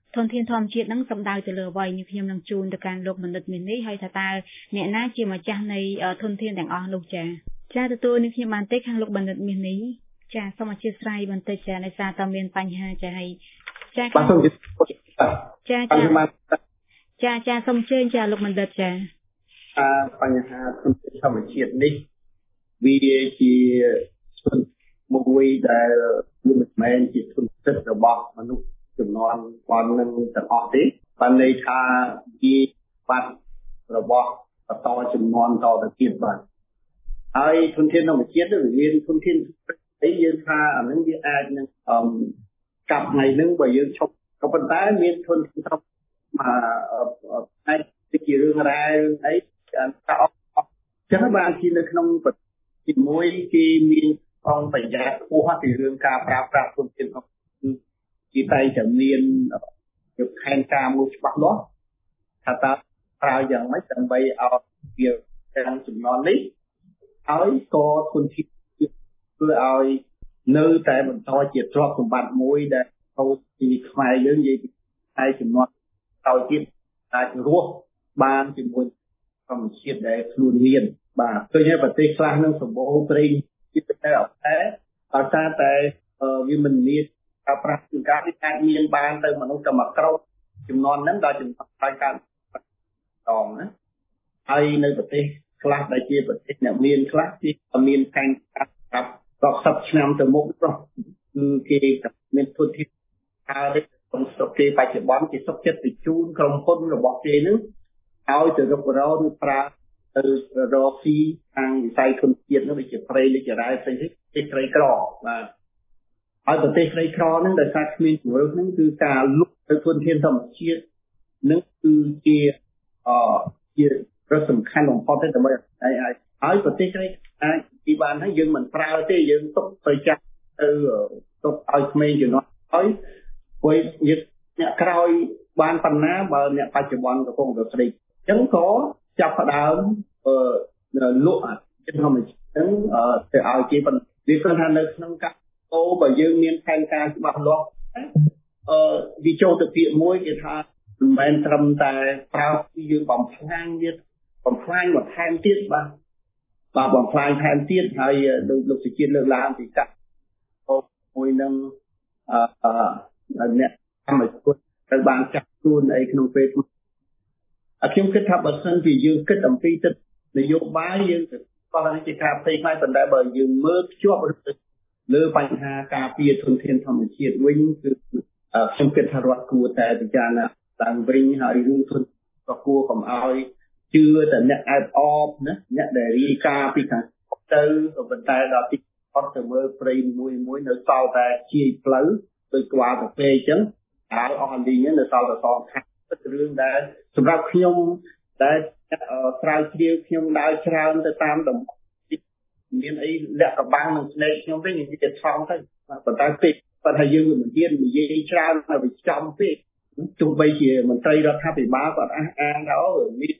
ធនធានធម្មជាតិហ្នឹងសំដៅទៅលើអ្វីនេះខ្ញុំនឹងជូនទៅកាន់លោកបណ្ឌិតមាននេះហើយថាតើអ្នកណាជាម្ចាស់នៃធនធានទាំងអស់នោះចាចាទទួលនេះខ្ញុំបានទេខាងលោកបណ្ឌិតមាននេះចាសូមអធិស្ឋានបន្តិចចាដោយសារតើមានបញ្ហាចាហើយចាចាចាចាចាសូមអញ្ជើញចាលោកបណ្ឌិតចាអឺបញ្ហាធនធានធម្មជាតិនេះវាជាធនមួយដែលមិនមែនជាធនធានរបស់មនុស្សចំនួនប៉ុណ្ណឹងទាំងអស់ទេបានន័យថាវាបាត់របស់បន្តចំនួនតទៅទៀតបាទហើយធនធានធម្មជាតិវាមានធនធានអីយើងថាអានឹងវាអាចនឹងអឺកាប់ថ្ងៃហ្នឹងបើយើងឈប់ក៏ប៉ុន្តែមានធនធានមកអាចជារឿងរ៉ាវអីថាអស់ចឹងបានជានៅក្នុងជាមួយគេមានអង្គប្រយ័ត្នខ្ពស់ពីរឿងការប្រើប្រាស់ធនធានគេតែតែមានយកផែនការមួយច្បាស់លាស់ថាតើប្រើយ៉ាងម៉េចដើម្បីឲ្យវាទាំងចំនួននេះហើយក៏ធនធានធ្វើឲ្យនៅតែបន្តជាទ្រព្យសម្បត្តិមួយដែលហូរពីខ្មែរយើងនិយាយពីហើយចំនួនឲ្យទៀតអាចរស់បានជាមួយធម្មជាតិដែលខ្លួនមានបាទឃើញប្រទេសខ្លះនឹងសម្បូរព្រៃជាតិតែអត់តែដោយសារតែវាមិនមានការប្រាស់គឺការវាអាចមានបានទៅមនុស្សតែមួយក្រូចចំនួនហ្នឹងដល់ចំនួនហើយការតងណាហើយនៅប្រទេសខ្លះដែលជាប្រទេសអ្នកមានខ្លះទីមានផែនការប្រាប់រាប់សិបឆ្នាំទៅមុខនោះគឺគេមានធនធានហើយក្នុងស្រុកគេបច្ចុប្បន្នគេសុខចិត្តបញ្ជូនក្រុមហ៊ុនរបស់គេនឹងឲ្យទៅរករោឬប្រើទៅរកស៊ីខាងវិស័យធនធាននោះដូចជាព្រៃដូចជារ៉ែផ្សេងៗទីក្រីក្របាទហើយប្រទេសក្រីក្រហ្នឹងដោយសារគ្មានជំរឿនហ្នឹងគឺការលុបទៅធនធានធម្មជាតិនឹងគឺជាអឺជារកសំខាន់បំផុតទេដើម្បីឲ្យហើយប្រទេសក្រីអាចទីបានហើយយើងមិនប្រើទេយើងទុកទៅចាស់ទៅទុកឲ្យក្មេងជំនាន់ហើយព្រោះយើងអ្នកក្រោយបានបណ្ណាបើអ្នកបច្ចុប្បន្នកំពុងតែស្ដីអញ្ចឹងក៏ចាប់ផ្ដើមអឺលក់អាធម្មជាតិហ្នឹងទៅឲ្យគេប៉ុន្តែវាគឺថានៅក្នុងកាអូបើយើងមានផែនការច្បាស់លាស់អឺវាចូលទៅពាក្យមួយគេថាមិនមែនត្រឹមតែប្រើពីយើងបំផ្លាញទៀតបំផ្លាញបន្ថែមទៀតបាទបាទបំផ្លាញថែមទៀតហើយលោកលោកសុជាតិលើកឡើងពីកាក់មួយនឹងអឺអ្នកកម្មជនត្រូវបានចាត់ខ្លួនអីក្នុងពេលអខ្ញុំគិតថាបើសិនជាយើងគិតអំពីទឹកនយោបាយយើងក៏តែជាការផ្សេងផ្សេងប៉ុន្តែបើយើងមើលភ្ជាប់លើបញ្ហាការពារធនធានធម្មជាតិវិញគឺខ្ញុំគិតថារដ្ឋគួរតែពិចារណាឡើងវិញហើយរឿងធនក៏គួរកុំឲ្យជឿតែអ្នកអែបអបណាអ្នកដែលរាយការណ៍ពីខាងទៅក៏ប៉ុន្តែដល់ទីអត់ទៅមើលព្រៃមួយមួយនៅសល់តែជាយផ្លូវដោយក្បាលកាហ្វេអញ្ចឹងហើយអស់អាលីងនៅសល់តែសងខាងរឿងដែលសម្រាប់ខ្ញុំដែលស្រាវជ្រាវខ្ញុំដើរច្រើនទៅតាមតំមានអីលក្ខបាំងនឹងស្នេហ៍ខ្ញុំវិញនិយាយទៅថងទៅប៉ុន្តែពេកប៉ុន្តែយើងមិនហ៊ាននិយាយច្រើនឲ្យវាចំពេកទោះបីជាមន្ត្រីរដ្ឋាភិបាលគាត់អះអាងថាអូមាន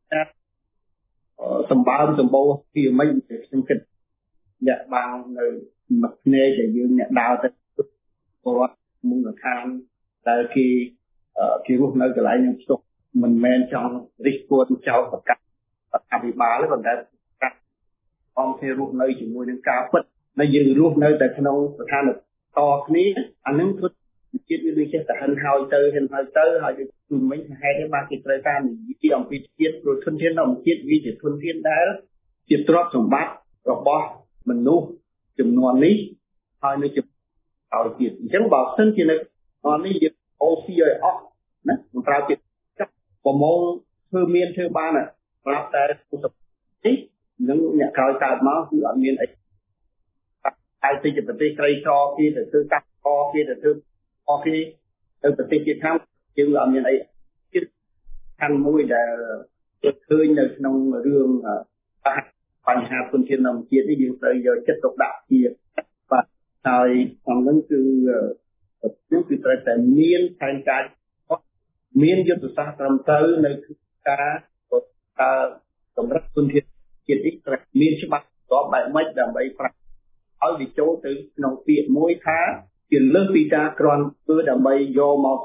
សម្បើមសម្បូរពីមិនខ្ញុំគិតអ្នកបាំងនៅមួយភ្នែកដែលយើងអ្នកដើរទៅគាត់មូលដ្ឋានដែលគេគេរស់នៅកន្លែងនឹងស្ទុកមិនមែនចង់រិះគន់ចោលប្រកាសរដ្ឋាភិបាលទេប៉ុន្តែអង្គគេរស់នៅជាមួយនឹងការពិតដែលយើងរស់នៅតែក្នុងស្ថានភាពតគ្នាអានឹងគឺជាតិវាចេះតែហិនហើយទៅហិនហើយទៅហើយគឺមិញហេតុនេះបានគេត្រូវការនិយាយអំពីជាតិព្រោះធនធានធម្មជាតិវាជាធនធានដែលជាទ្រព្យសម្បត្តិរបស់មនុស្សចំនួននេះហើយនៅជាឲ្យទៀតអញ្ចឹងបើសិនជានៅអននេះយើងអូស៊ីឲ្យអស់ណាមិនប្រើទៀតចាប់ប្រមងធ្វើមានធ្វើបានប្រាប់តែនេះនឹងអ្នកក្រោយកើតមកគឺអត់មានអីហើយទីប្រទេសក្រីក្រគេទៅធ្វើកាប់កគេទៅធ្វើអគេទៅប្រទេសជាខាងយើងអត់មានអីទៀតខាងមួយដែលឃើញនៅក្នុងរឿងបញ្ហាធនធានធម្មជាតិនេះយើងត្រូវយកចិត្តទុកដាក់ជាបាទហើយខាងហ្នឹងគឺខ្ញុំគឺត្រូវតែមានផែនការមានយុទ្ធសាស្ត្រត្រឹមត្រូវនៅការកម្រិតធនធានជាតិនេះត្រូវមានច្បាប់ស្របបែបម៉េចដើម្បីប្រាក់ឲ្យវាចូលទៅក្នុងពាក្យមួយថាជាលើសពីការគ្រាន់ធ្វើដើម្បីយកមកធ្វើ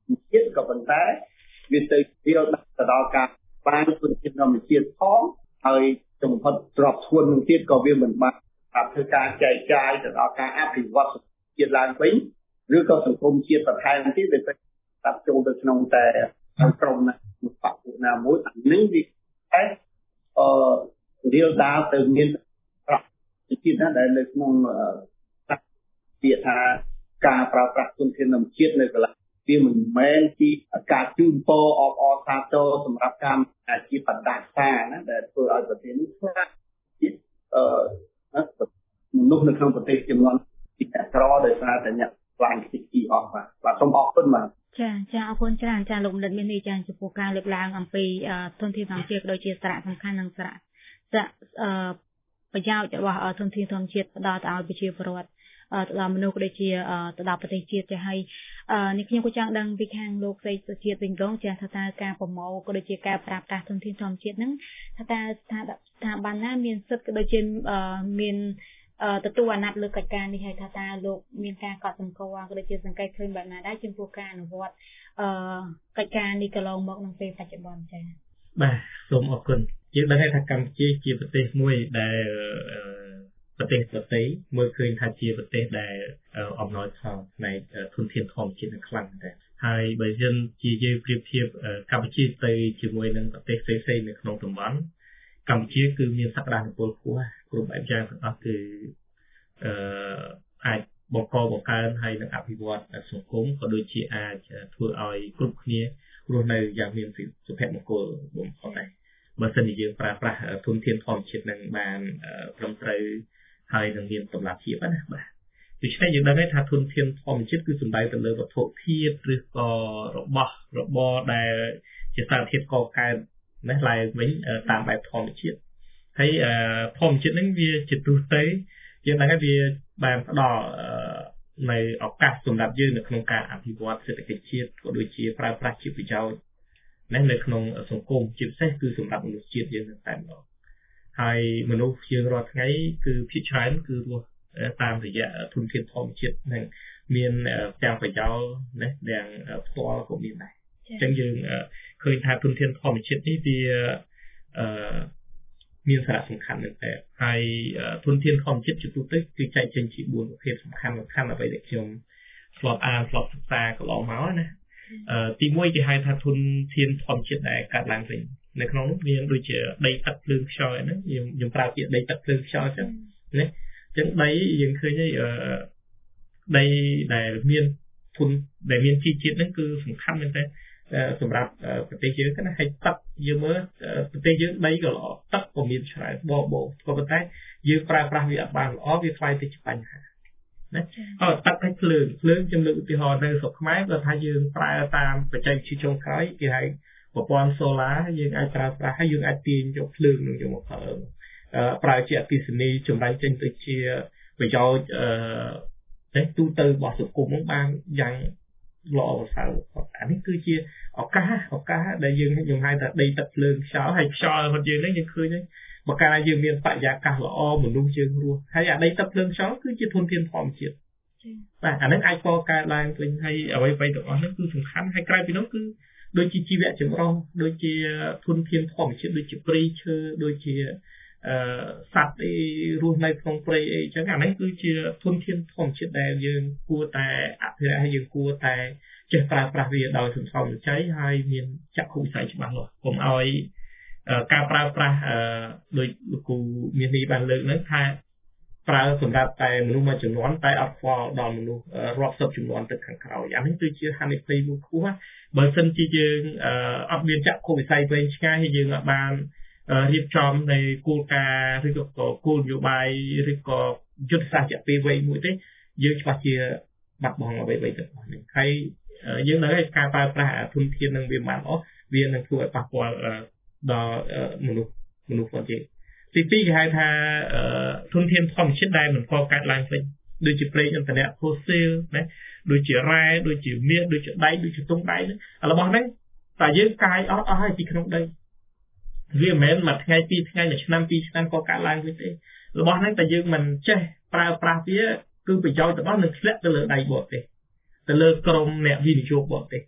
ជាតិក៏ប៉ុន្តែវាទៅវាទៅដល់ការបានធនធានធម្មជាតិផងហើយចំផុតទ្របធួននឹងទៀតក៏វាមិនបានធ្វើការចែកចាយទៅដល់ការអភិវឌ្ឍជាតិឡើងវិញឬក៏សង្គមជាតិបន្ថែមទៀតវាទៅតាមចូលទៅក្នុងតែក្រុមណាមួយបពុណាមួយអានេះវាអឺរៀលដាលទៅមានប្រតិជាតិណាដែលនៅក្នុងពាក្យថាការប្រើប្រាស់ធនធានធម្មជាតិនៅកន្លែងវាមិនមែនជាការជូនពរអបអរសាទរសម្រាប់ការអាជីពបណ្ដាសាណាដែលធ្វើឲ្យប្រទេសនេះខ្លាចអឺមនុស្សនៅក្នុងប្រទេសចំនួនទីក្រដោយសារតែអ្នកខ្លាំងតិចទីអស់បាទបាទសូមអរគុណបាទចាចាអរគុណច្រើនចាលោកបណ្ឌិតមាននេះចាចំពោះការលើកឡើងអំពីធនធានធម្មជាតិដូចជាសារៈសំខាន់និងសារៈសារៈប្រយោជន៍របស់ធនធានធម្មជាតិផ្ដល់ទៅឲ្យប្រជាពលរដ្ឋទៅដល់មនុស្សក៏ដូចជាទៅដល់ប្រទេសជាតិចាហើយនេះខ្ញុំក៏ចង់ដឹងពីខាងលោកសេចក្ដីជាតិវិញផងចាថាតើការប្រមូលក៏ដូចជាការប្រើប្រាស់ធនធានធម្មជាតិហ្នឹងថាតើស្ថាប័នណាមានសិទ្ធិក៏ដូចជាមានទទួលអាណត្តិលើកិច្ចការនេះហើយថាតើលោកមានការកត់សម្គាល់ក៏ដូចជាសង្កេតឃើញបែបណាដែរចំពោះការអនុវត្តកិច្ចការនេះកន្លងមកក្នុងពេលបច្ចុប្បន្នចា៎បាទសូមអរគុណយើងដឹងថាកម្ពុជាជាប្រទេសមួយដែលប្រទេសប្រទេសមើលឃើញថាជាប្រទេសដែលអំណោយផលផ្នែកធនធានធម្មជាតិខ្លាំងដែរហើយបើយើងជាយើងប្រៀបធៀបកម្ពុជាទៅជាមួយនឹងប្រទេសផ្សេងៗនៅក្នុងតំបន់កម្ពុជាគឺមានសក្តានុពលខ្ពស់គ្រប់បែបយ៉ាងទាំងអស់គឺអឺអាចបង្កបង្កើនហើយនឹងអភិវឌ្ឍសង្គមក៏ដូចជាអាចធ្វើឲ្យគ្រប់គ្នារស់នៅយ៉ាងមានសុភមង្គលបំផុតដែរបើសិនជាយើងប្រើប្រាស់ធនធានធម្មជាតិនឹងបានត្រឹមត្រូវហើយនឹងមានតម្លាភាពណាបាទដូច្នេះយើងដឹងថាធនធានធម្មជាតិគឺសំដៅទៅលើវត្ថុធាតុឬក៏របស់របរដែលជាសារធាតុកកើតណាឡើងវិញតាមបែបធម្មជាតិហើយធម្មជាតិហ្នឹងវាជាទូទៅយើងដឹងថាវាបានផ្ដល់នៅឱកាសសម្រាប់យើងនៅក្នុងការអភិវឌ្ឍសេដ្ឋកិច្ចជាតិក៏ដូចជាប្រើប្រាស់ជាប្រយោជន៍ណានៅក្នុងសង្គមជាពិសេសគឺសម្រាប់មនុស្សជាតិយើងតែម្ដងហើយមនុស្សយើងរាល់ថ្ងៃគឺភាគច្រើនគឺរស់តាមរយៈធនធានធម្មជាតិហ្នឹងមានទាំងប្រយោជន៍ណាទាំងផ្ទាល់ក៏មានដែរអញ្ចឹងយើងឃើញថាធនធានធម្មជាតិនេះវាអឺមានសារៈសំខាន់មែនតើហើយធនធានធម្មជាតិជាទូទៅគឺចែកចេញជាបួនប្រភេទសំខាន់សំខាន់អ្វីដែលខ្ញុំធ្លាប់អានធ្លាប់សិក្សាកន្លងមកណាអឺទីមួយគេហៅថាធនធានធម្មជាតិដែលកើតឡើងវិញនៅក្នុងនោះមានដូចជាដីទឹកភ្លើងខ្យល់ហ្នឹងខ្ញុំខ្ញុំប្រើពាក្យដីទឹកភ្លើងខ្យល់ចឹងណាអញ្ចឹងដីយើងឃើញហើយអឺដីដែលមានធនដែលមានជីជាតិហ្នឹងគឺសំខាន់មែនតើសម្រាប់ប្រទេសយើងណាហើយទឹកយើងមើលប្រទេសយើងដីក៏ល្អទឹកក៏មានច្រើនបបោក៏ប៉ុន្តែយើងប្រើប្រាស់វាអត់បានល្អវាខ្លាយទៅជាបញ្ហាណាអត់ទឹកឲ្យភ្លើងភ្លើងខ្ញុំលើកឧទាហរណ៍នៅស្រុកខ្មែរគាត់ថាយើងប្រើតាមបច្ចេកវិទ្យាចុងក្រោយគេហៅប្រព័ន្ធសូឡាយើងអាចប្រើប្រាស់ហើយយើងអាចទាញយកភ្លើងនឹងយកមកប្រើប្រើជាអគ្គិសនីចម្រាញ់ចេញទៅជាប្រយោជន៍អឺទូទៅរបស់សង្គមហ្នឹងបានយ៉ាងល្អប្រសើរអានេះគឺជាឱកាសឱកាសដែលយើងខ្ញុំហៅថាដីទឹកភ្លើងខ្យល់ហើយខ្យល់របស់យើងនេះយើងឃើញហ្នឹងបើកាលយើងមានបរិយាកាសល្អមនុស្សយើងរស់ហើយអាដីទឹកភ្លើងខ្យល់គឺជាធនធានធម្មជាតិបាទអានេះអាចកកើតឡើងវិញហើយអ្វីៗទាំងអស់នេះគឺសំខាន់ហើយក្រៅពីនោះគឺដូចជាជីវៈចម្រុះដូចជាធនធានធម្មជាតិដូចជាព្រៃឈើដូចជាអឺសត្វអីរស់នៅក្នុងព្រៃអីចឹងអានេះគឺជាធនធានធម្មជាតិដែលយើងគួរតែអភិរក្សហើយយើងគួរតែចេះប្រើប្រាស់វាដោយសន្សំសំចៃហើយមានចក្ខុវិស័យច្បាស់លាស់កុំឲ្យការប្រើប្រាស់ដោយលោកគ្រូមាននេះបានលើកហ្នឹងថាប្រើសម្រាប់តែមនុស្សមួយចំនួនតែអត់ខ្វល់ដល់មនុស្សរាប់សិបចំនួនទៅខាងក្រោយអានេះគឺជាហានិភ័យមួយខ្ពស់បើមិនជាយើងអត់មានចក្ខុវិស័យវែងឆ្ងាយហើយយើងអាចបានរៀបចំในគោលការណ៍ឬក៏គោលនយោបាយឬក៏យុទ្ធសាស្ត្ររយៈពេលវែងមួយទេយើងច្បាស់ជាបាត់បង់អ្វីៗទាំងអស់នេះហើយយើងដឹងថាការប្រើប្រាស់ធនធាននឹងវាមិនអស់វានឹងធ្វើឲ្យប៉ះពាល់ដល់មនុស្សមនុស្សផងទៀតទីពីរគេហៅថាធនធានធម្មជាតិដែលមិនក៏កាត់ឡើងវិញដូចជាប្រេងឥន្ធនៈហ្វូស៊ីលណាដូចជារ៉ែដូចជាមាសដូចជាដែកដូចជាទង់ដែករបស់ហ្នឹងតែយើងកាយអត់អស់ហើយពីក្នុងដីវាមិនមែនមួយថ្ងៃពីរថ្ងៃមួយឆ្នាំពីរឆ្នាំក៏កាត់ឡើងវិញទេរបស់ហ្នឹងតែយើងមិនចេះប្រើប្រាស់វាគឺប្រយោជន៍របស់នឹងធ្លាក់ទៅលើដៃបរទេសទៅលើក្រុមអ្នកវិនិយោគបរទេស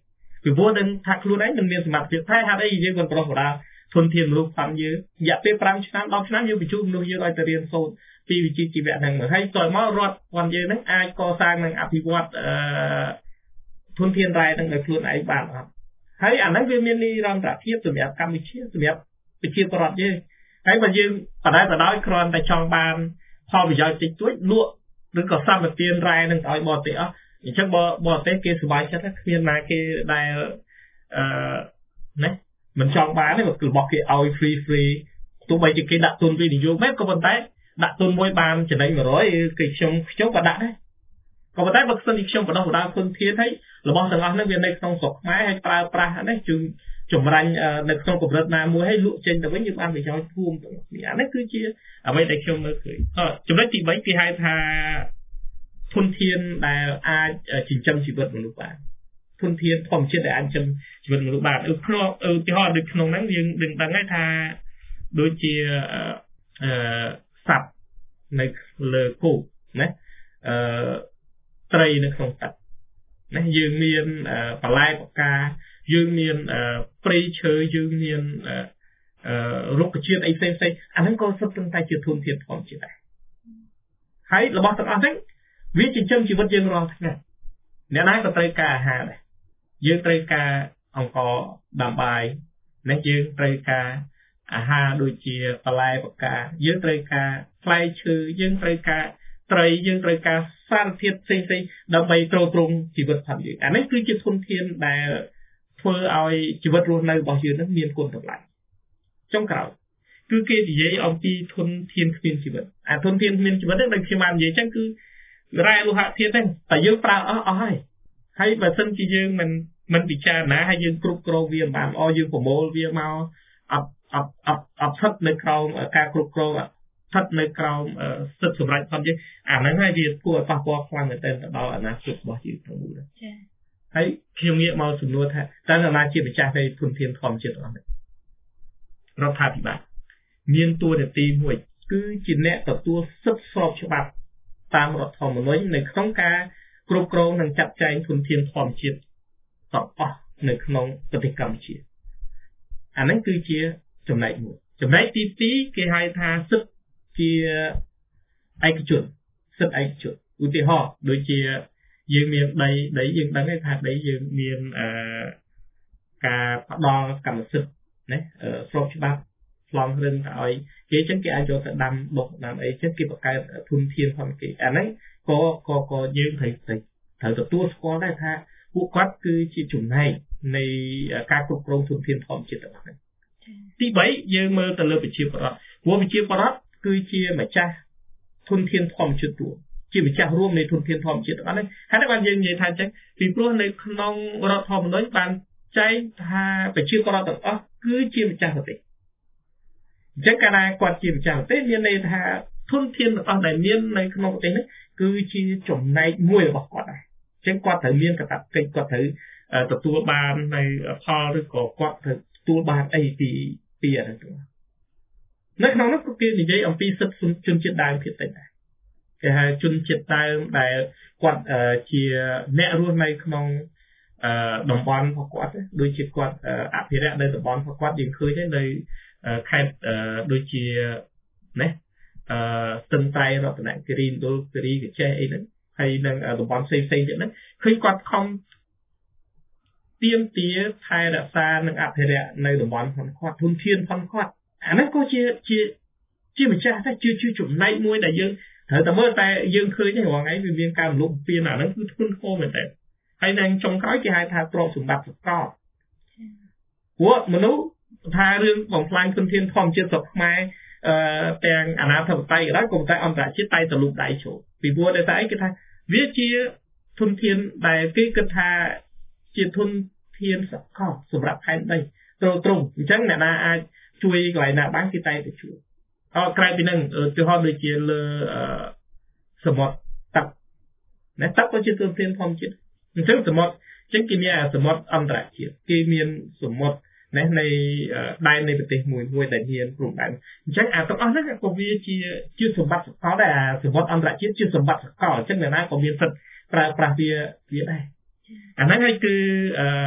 ពីព្រោះនឹងថាខ្លួនឯងមិនមានសមត្ថភាពថែហេតុអីយើងមិនប្រោះបដាធនធានមនុស្សផងយើងរយៈពេល5ឆ្នាំ10ឆ្នាំយើងបញ្ជូនមនុស្សយើងឲ្យទៅរៀនសូត្រពីវិជ្ជាជីវៈហ្នឹងមកហើយតើមករត់គាត់យើងហ្នឹងអាចកសាងនិងអភិវឌ្ឍអឺធនធានរ៉ែហ្នឹងដោយខ្លួនឯងបានអត់ហើយអាហ្នឹងវាមាននិរន្តរភាពសម្រាប់កម្ពុជាសម្រាប់ប្រជាពលរដ្ឋយើងហើយបើយើងបដិបត្តិដោយគ្រាន់តែចង់បានផលប្រយោជន៍តិចតួចលក់ឬក៏សម្បទានរ៉ែហ្នឹងឲ្យបរទេសអស់អញ្ចឹងបើបរទេសគេសប្បាយចិត្តគ្មានណាគេដែលអឺណាមិនចង់បានទេគឺរបស់គេឲ្យ free free ទោះបីជាគេដាក់ទុនវិនិយោគមែនក៏ប៉ុន្តែដាក់ទុនមួយបានចំណេញ100គឺខ្ញុំខ្ញុំក៏ដាក់ដែរក៏ប៉ុន្តែបើសិនជាខ្ញុំបដោះបដាធនធានហើយរបស់ទាំងអស់ហ្នឹងវានៅក្នុងស្រុកខ្មែរហើយប្រើប្រាស់នេះជូនចម្រាញ់នៅក្នុងកម្រិតណាមួយហើយលក់ចេញទៅវិញយើងបានប្រយោជន៍រួមទាំងនេះអានេះគឺជាអ្វីដែលខ្ញុំមើលឃើញចំណុចទី3គេហៅថាធនធានដែលអាចចិញ្ចឹមជីវិតមនុស្សបានធនធានធម្មជាតិដែលអាចចិញ្ចឹមជីវិតមនុស្សបានក្នុងឧទាហរណ៍ដូចក្នុងហ្នឹងយើងដឹងដឹងហើយថាដូចជាអឺសត្វនៅលើគោកណាអឺត្រីនៅក្នុងទឹកណាយើងមានបន្លែបកាយើងមានព្រៃឈើយើងមានរុក្ខជាតិអីផ្សេងផ្សេងអាហ្នឹងក៏សុទ្ធតែជាធនធានធម្មជាតិដែរហើយរបស់ទាំងអស់ហ្នឹងវាចិញ្ចឹមជីវិតយើងរាល់ថ្ងៃអ្នកណាក៏ត្រូវការអាហារដែរយើងត្រូវការអង្ករដាំបាយណាយើងត្រូវការអាហារដូចជាបន្លែបកាយើងត្រូវការផ្លែឈើយើងត្រូវការត្រីយើងត្រូវការសារធាតុផ្សេងផ្សេងដើម្បីទ្រទ្រង់ជីវិតផងយើងអានេះគឺជាធនធានដែលធ្វើឲ្យជីវិតរស់នៅរបស់យើងនឹងមានគុណតម្លៃចុងក្រោយគឺគេនិយាយអំពីធនធានគ្មានជីវិតអាធនធានគ្មានជីវិតហ្នឹងដូចខ្ញុំបាននិយាយអញ្ចឹងគឺរ៉ែលោហៈធាតុហ្នឹងតែយើងប្រើអស់អស់ហើយហើយបើសិនជាយើងមិនមិនពិចារណាហើយយើងគ្រប់គ្រងវាបានល្អយើងប្រមូលវាមកអត់អត់អត់អត់ស្ថិតនៅក្រោមការគ្រប់គ្រងស្ថិតនៅក្រោមសិទ្ធិសម្រេចផងយើងអាហ្នឹងហើយវាគួរឲ្យប៉ះពាល់ខ្លាំងមែនទែនទៅដល់អនាគតរបស់យើងទាំងមូលចា៎ហើយខ្ញុំងាកមកសំណួរថាតើអាណាជាម្ចាស់នៃធនធានធម្មជាតិអស់នេះរដ្ឋាភិបាលមានតួនាទីមួយគឺជាអ្នកទទួលសិទ្ធិស្របច្បាប់តាមរដ្ឋធម្មនុញ្ញនៅក្នុងការគ្រប់គ្រងនិងចាត់ចែងធនធានធម្មជាតិទាំងអស់នៅក្នុងប្រទេសកម្ពុជាអានេះគឺជាចំណែកមួយចំណែកទីពីរគេហៅថាសិទ្ធិជាឯកជនសិទ្ធិឯកជនឧទាហរណ៍ដូចជាយើងមានដីដីយើងដឹងថាដីយើងមានអឺការផ្ដល់កម្មសិទ្ធិណាស្របច្បាប់ឆ្លងរឹងទៅឲ្យគេចឹងគេអាចយកទៅដាំដុះដាំអីចឹងគេបង្កើតធនធានផងគេអាហ្នឹងក៏ក៏ក៏យើងត្រូវត្រូវទទួលស្គាល់ដែរថាពួកគាត់គឺជាចំណែកនៃការគ្រប់គ្រងធនធានធម្មជាតិរបស់ហ្នឹងទី3យើងមើលទៅលើប្រជាពលរដ្ឋព្រោះប្រជាពលរដ្ឋគឺជាម្ចាស់ធនធានធម្មជាតិរួមជាម្ចាស់រួមនៃធនធានធម្មជាតិទាំងអស់នេះហើយតែបានយើងនិយាយថាអញ្ចឹងពីព្រោះនៅក្នុងរដ្ឋធម្មនុញ្ញបានចែងថាប្រជាពលរដ្ឋទាំងអស់គឺជាម្ចាស់ប្រទេសអញ្ចឹងកាលណាគាត់ជាម្ចាស់ប្រទេសមានន័យថាធនធានទាំងអស់ដែលមាននៅក្នុងប្រទេសនេះគឺជាចំណែកមួយរបស់គាត់ដែរអញ្ចឹងគាត់ត្រូវមានកាតព្វកិច្ចគាត់ត្រូវទទួលបាននៅផលឬក៏គាត់ត្រូវទទួលបានអីពីពីអាហ្នឹងនៅក្នុងនោះគេនិយាយអំពីសិទ្ធិជនជាតិដើមភាគតិចដែរគេហៅជនជាតិដើមដែលគាត់ជាអ្នករស់នៅក្នុងតំបន់របស់គាត់ដូចជាគាត់អភិរក្សនៅតំបន់របស់គាត់យើងឃើញនៅខេត្តដូចជាណាអឺស្ទឹងត្រែងរតនគិរីឥណ្ឌូគិរីកញ្ចេះអីហ្នឹងហើយនឹងតំបន់ផ្សេងផ្សេងទៀតហ្នឹងឃើញគាត់ខំទៀមទាថែរក្សានិងអភិរក្សនៅតំបន់ផងគាត់ធនធានផងគាត់អាហ្នឹងក៏ជាជាជាម្ចាស់ដែរជាជាចំណែកមួយដែលយើងត្រូវតែមើលតែយើងឃើញហ្នឹងរាល់ថ្ងៃវាមានការរំលោភបំពានអាហ្នឹងគឺធ្ងន់ធ្ងរមែនតើហើយនឹងចុងក្រោយគេហៅថាទ្រព្យសម្បត្តិសកលព្រោះមនុស្សថារឿងបំផ្លាញធនធានធម្មជាតិស្រុកខ្មែរអឺទាំងអាណាធិបតេយ្យក៏ដោយក៏តែអន្តរជាតិតែទៅលុបដៃចូលពីព្រោះតែអីគេថាវាជាធនធានដែលគេគិតថាជាធនធានសកលសម្រាប់ផែនដីទ្រទ្រង់អញ្ចឹងអ្នកណាអាចជួយកន្លែងណាបានគេតែទៅជួយអត់ក្រៅពីហ្នឹងឧទាហរណ៍ដូចជាលើសមុទ្រទឹកណាទឹកក៏ជាធនធានធម្មជាតិអញ្ចឹងសមុទ្រអញ្ចឹងគេមានសមុទ្រអន្តរជាតិគេមានសមុទ្រណែនៃដែននៃប្រទេសមួយមួយដែលមានព្រំដែនអញ្ចឹងអាទាំងអស់ហ្នឹងក៏វាជាជាសម្បត្តិសកលដែរអាសមុទ្រអន្តរជាតិជាសម្បត្តិសកលអញ្ចឹងអ្នកណាក៏មានសិទ្ធិប្រើប្រាស់វាវាដែរអាហ្នឹងហើយគឺអឺ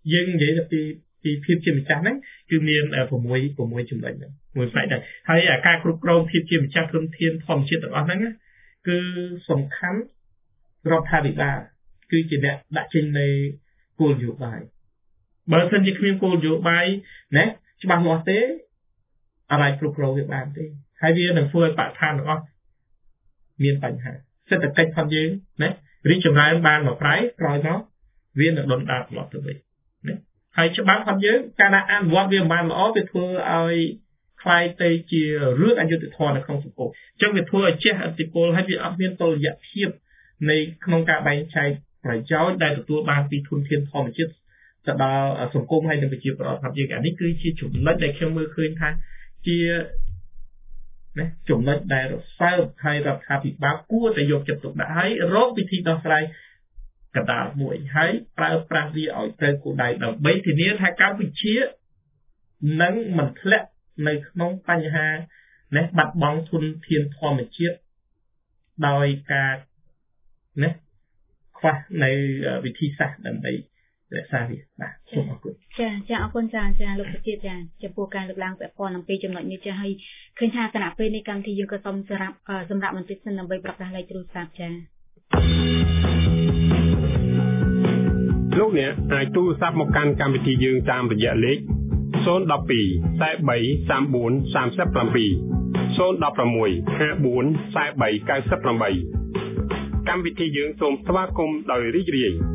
យើងនិយាយពីពីភាពជាម្ចាស់ហ្នឹងគឺមាន6 6ចំណុចហ្នឹងមួយផ្នែកដែរហើយអាការគ្រប់គ្រងភាពជាម្ចាស់ធនធានធម្មជាតិទាំងអស់ហ្នឹងគឺសំខាន់រដ្ឋាភិបាលគឺជាអ្នកដាក់ចេញនៃគោលនយោបាយបើមិនជាគ្មានគោលនយោបាយណាច្បាស់លាស់ទេอะไรគ្រប់គ្រងវាបានទេហើយវានឹងធ្វើឲ្យបរិស្ថានទាំងអស់មានបញ្ហាសេដ្ឋកិច្ចផងយើងណារីកចម្រើនបានមកប្រែក្រោយមកវានឹងដុនដាបត្រឡប់ទៅវិញណាហើយច្បាប់ផងយើងការដាក់អនុវត្តវាមិនបានល្អវាធ្វើឲ្យខ្លាយទៅជារឿងអយុត្តិធម៌នៅក្នុងសង្គមអញ្ចឹងវាធ្វើឲ្យជះឥទ្ធិពលហើយវាអត់មានតុល្យភាពនៃក្នុងការបែងចែកប្រយោជន៍ដែលទទួលបានពីធនធានធម្មជាតិទៅដល់សង្គមហើយនិងប្រជាពលរដ្ឋរបស់យើងអានេះគឺជាចំណុចដែលខ្ញុំមើលឃើញថាជាណាចំណុចដែលរសើបហើយរដ្ឋាភិបាលគួរតែយកចិត្តទុកដាក់ហើយរកវិធីដោះស្រាយកណ្ដាលមួយហើយប្រើប្រាស់វាឲ្យត្រូវគោលដៅដើម្បីធានាថាកម្ពុជានឹងមិនធ្លាក់នៅក្នុងបញ្ហាណាបាត់បង់ធនធានធម្មជាតិដោយការណាខ្វះនៅវិធីសាស្ត្រដើម្បីរក្សាវាបាទសូមអរគុណចាចាអរគុណចាចាលោកប្រជាចាចំពោះការលើកឡើងពាក់ព័ន្ធអំពីចំណុចនេះចាហើយឃើញថាគណៈពេលនេះកម្មវិធីយើងក៏សូមសម្រាប់សម្រាប់បន្តិចសិនដើម្បីប្រកាសលេខទូរស័ព្ទចាលោកអ្នកអាចទូរស័ព្ទមកកាន់កម្មវិធីយើងតាមរយៈលេខ012 43 34 37 016 54 43 98កម្មវិធីយើងសូមស្វាគមន៍ដោយរីករាយ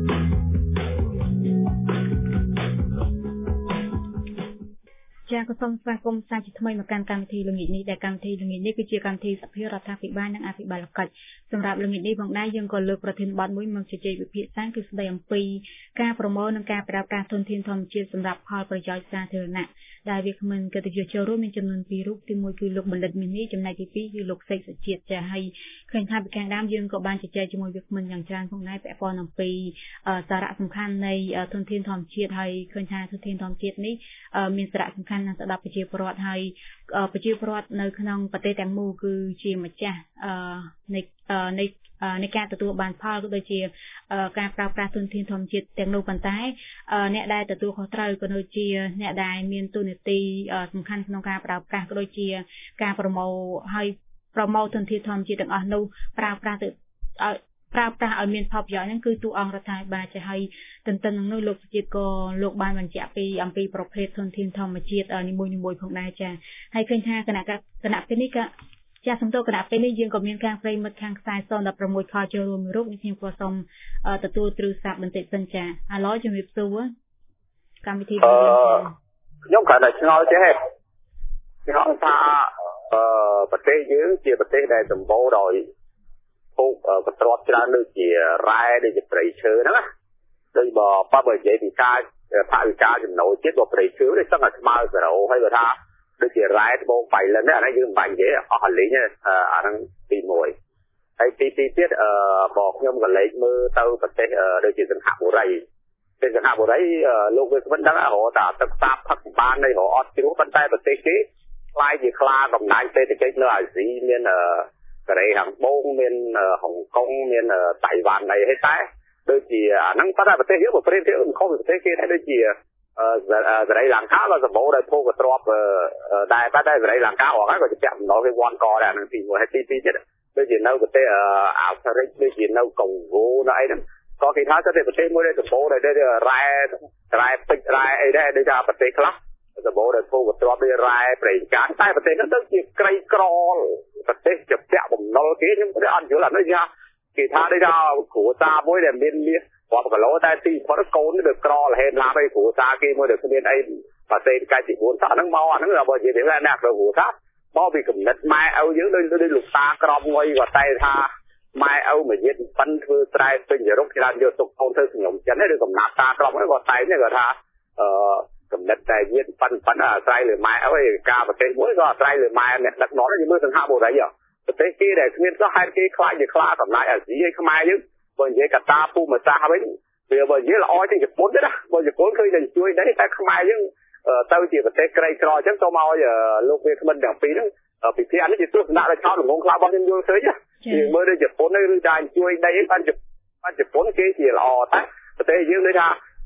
ចាក៏សូមស្វាគមន៍សាជាថ្មីមកកាន់កម្មវិធីល្ងាចនេះដែលកម្មវិធីល្ងាចនេះគឺជាកម្មវិធីសភារដ្ឋាភិបាលនិងអភិបាលកិច្ចសម្រាប់ល្ងាចនេះផងដែរយើងក៏លើកប្រធានបទមួយមកជជែកវិភាគគឺស្ដីអំពីការប្រមូលនិងការប្រើប្រាស់ធនធានធម្មជាតិសម្រាប់ផលប្រយោជន៍សាធារណៈដែលវាគ្មិនកិត្តិយសចូលរួមមានចំនួនពីររូបទីមួយគឺលោកបណ្ឌិតមាននេះចំណែកទីពីរគឺលោកសេកសុជាតិចាហើយឃើញថាពីខាងដើមយើងក៏បានជជែកជាមួយវាគ្មិនយ៉ាងច្រើនផងដែរពាក់ព័ន្ធអំពីសារៈសំខាន់នៃធនធានធម្មជាតិហើយឃើញថាធនធានធម្មជាតិនេះមានសារៈសំខាន់ណាស់សម្រាប់ប្រជាពលរដ្ឋហើយប្រជាពលរដ្ឋនៅក្នុងប្រទេសទាំងមូលគឺជាម្ចាស់នៃនៃនៃការទទួលបានផលក៏ដូចជាការប្រើប្រាស់ធនធានធម្មជាតិទាំងនោះប៉ុន្តែអ្នកដែលទទួលខុសត្រូវក៏ដូចជាអ្នកដែលមានទូនាទីសំខាន់ក្នុងការប្រើប្រាស់ក៏ដូចជាការប្រមូលហើយប្រមូលធនធានធម្មជាតិទាំងអស់នោះប្រើប្រាស់ទៅឲ្យប្រើប្រាស់ឲ្យមានផលប្រយោជន៍ហ្នឹងគឺទូអង្គរដ្ឋាភិបាលចាហើយទន្ទឹមនឹងនោះលោកជាតិក៏លោកបានបញ្ជាក់ពីអំពីប្រភេទធនធានធម្មជាតិនីមួយៗផងដែរចាហើយឃើញថាគណៈគណៈពេលនេះក៏ចាសំដៅគណៈពេលនេះយើងក៏មានការប្រិមិត្តខាងខ្សែศูนย์ หนึ่ง หก ខចូលរួមមួយរូបនេះខ្ញុំក៏សូមទទួលទ្រឹស្សាប់បន្តិចសិនចាអាឡូជំរាបសួរកម្មវិធីខ្ញុំក៏តែឆ្ងល់ចេះខ្ញុំថាអឺប្រទេសយើងជាប្រទេសដែលសម្បូរដោយពូកកន្ទ្រាត់ច្រើនដូចជារ៉ែដូចជាព្រៃឈើហ្នឹងណាដូចបើបើបើនិយាយពីការថវិកាចំណូលជាតិរបស់ព្រៃឈើនេះសឹងតែស្មើសេរ៉ូហើយបើថាដូចជារ៉ែត្បូងបៃលិនអានេះយើងមិនបាច់និយាយអស់លេងអាហ្នឹងទីមួយហើយទីពីរទៀតអឺបងខ្ញុំក៏លេខមើលទៅប្រទេសដូចជាសង្ហបុរីប្រទេសសង្ហបុរីលោកវាស្មិនដឹងរហូតតែទឹកសាបផឹកបាននៃរហូតជ្រុះប៉ុន្តែប្រទេសគេខ្លាយជាខ្លាកំណាញ់សេដ្ឋកិច្ចនៅអាស៊ីមានកូរ៉េខាងត្បូងមានហុងកុងមានតៃវ៉ាន់អីហើយតែដូចជាអាហ្នឹងប៉ុន្តែប្រទេសយើងប្រទេសទៀតមិនខុសពីប្រទេសគេដែរដូចជាសេរីលង្កាក៏សម្បូរដោយភោគទ្រព្យដែរតែតែសេរីលង្កាអត់ហើយក៏ជាពាក់បំណុលគេវាន់កដែរអាហ្នឹងទីមួយហើយទីពីរទៀតដូចជានៅប្រទេសអាហ្វ្រិកដូចជានៅកុងហ្គោនៅអីហ្នឹងក៏គេថាទៅប្រទេសមួយដែលសម្បូរដោយរ៉ែរ៉ែពេជ្ររ៉ែអីដែរដូចថាប្រទេសខ្លះសម្បូរដោយភោគទ្រព្យដូចរ៉ែប្រេងកាតតែប្រទេសហ្នឹងទៅជាក្រីក្រប្រទេសជាពាក់បំណុលគេខ្ញុំក៏អត់យល់អានេះថាគេថាដូចថាគ្រួសារមួយដែលមានមាសគាត់គីឡូតែទីផុតកូនដូចក្រលហេនឡាប់ឯគ្រួសារគេមួយដែលគ្មានអីប្រទេសកាច់ទីbốnតោះហ្នឹងមកអាហ្នឹងបើនិយាយទៅណាគ្រួសារមកពីកំណត់ម៉ែឪយើងដូចដូចលោកតាក្រមងុយគាត់តែថាម៉ែឪមួយទៀតប៉ិនធ្វើស្រែពេញរុកច្រើនយកទុកកូនធ្វើខ្ញុំចិនឬកំណាប់តាក្រមហ្នឹងគាត់តែនេះគាត់ថាអឺកំណត់តែទៀតប៉ិនប៉ិនអាស្រ័យលើម៉ែឪឯការប្រទេសមួយក៏អាស្រ័យលើម៉ែអ្នកដឹកនាំយើងមើលសង្ហបុរីប្រទេសគេដែលគ្មានសោះហេតុគេខ្លាចជាខ្លាកំណាចអាស៊ីឲ្យខ្មែរយើងបើនិយាយកតាភូមិសាស្ត្រវិញវាបើនិយាយល្អជាងជប៉ុនទេណាបើជប៉ុនឃើញតែជួយដែរតែខ្មែរយើងទៅជាប្រទេសក្រីក្រអញ្ចឹងសូមឲ្យលោកវាគ្មិនទាំងពីរហ្នឹងពីពីអានេះជាទស្សនៈដែលឆោតល្ងងខ្លះរបស់ខ្ញុំយល់ឃើញណាមើលដូចជប៉ុនឬថាជួយដីបានបានជប៉ុនគេជាល្អតែប្រទេសយើងដូចថា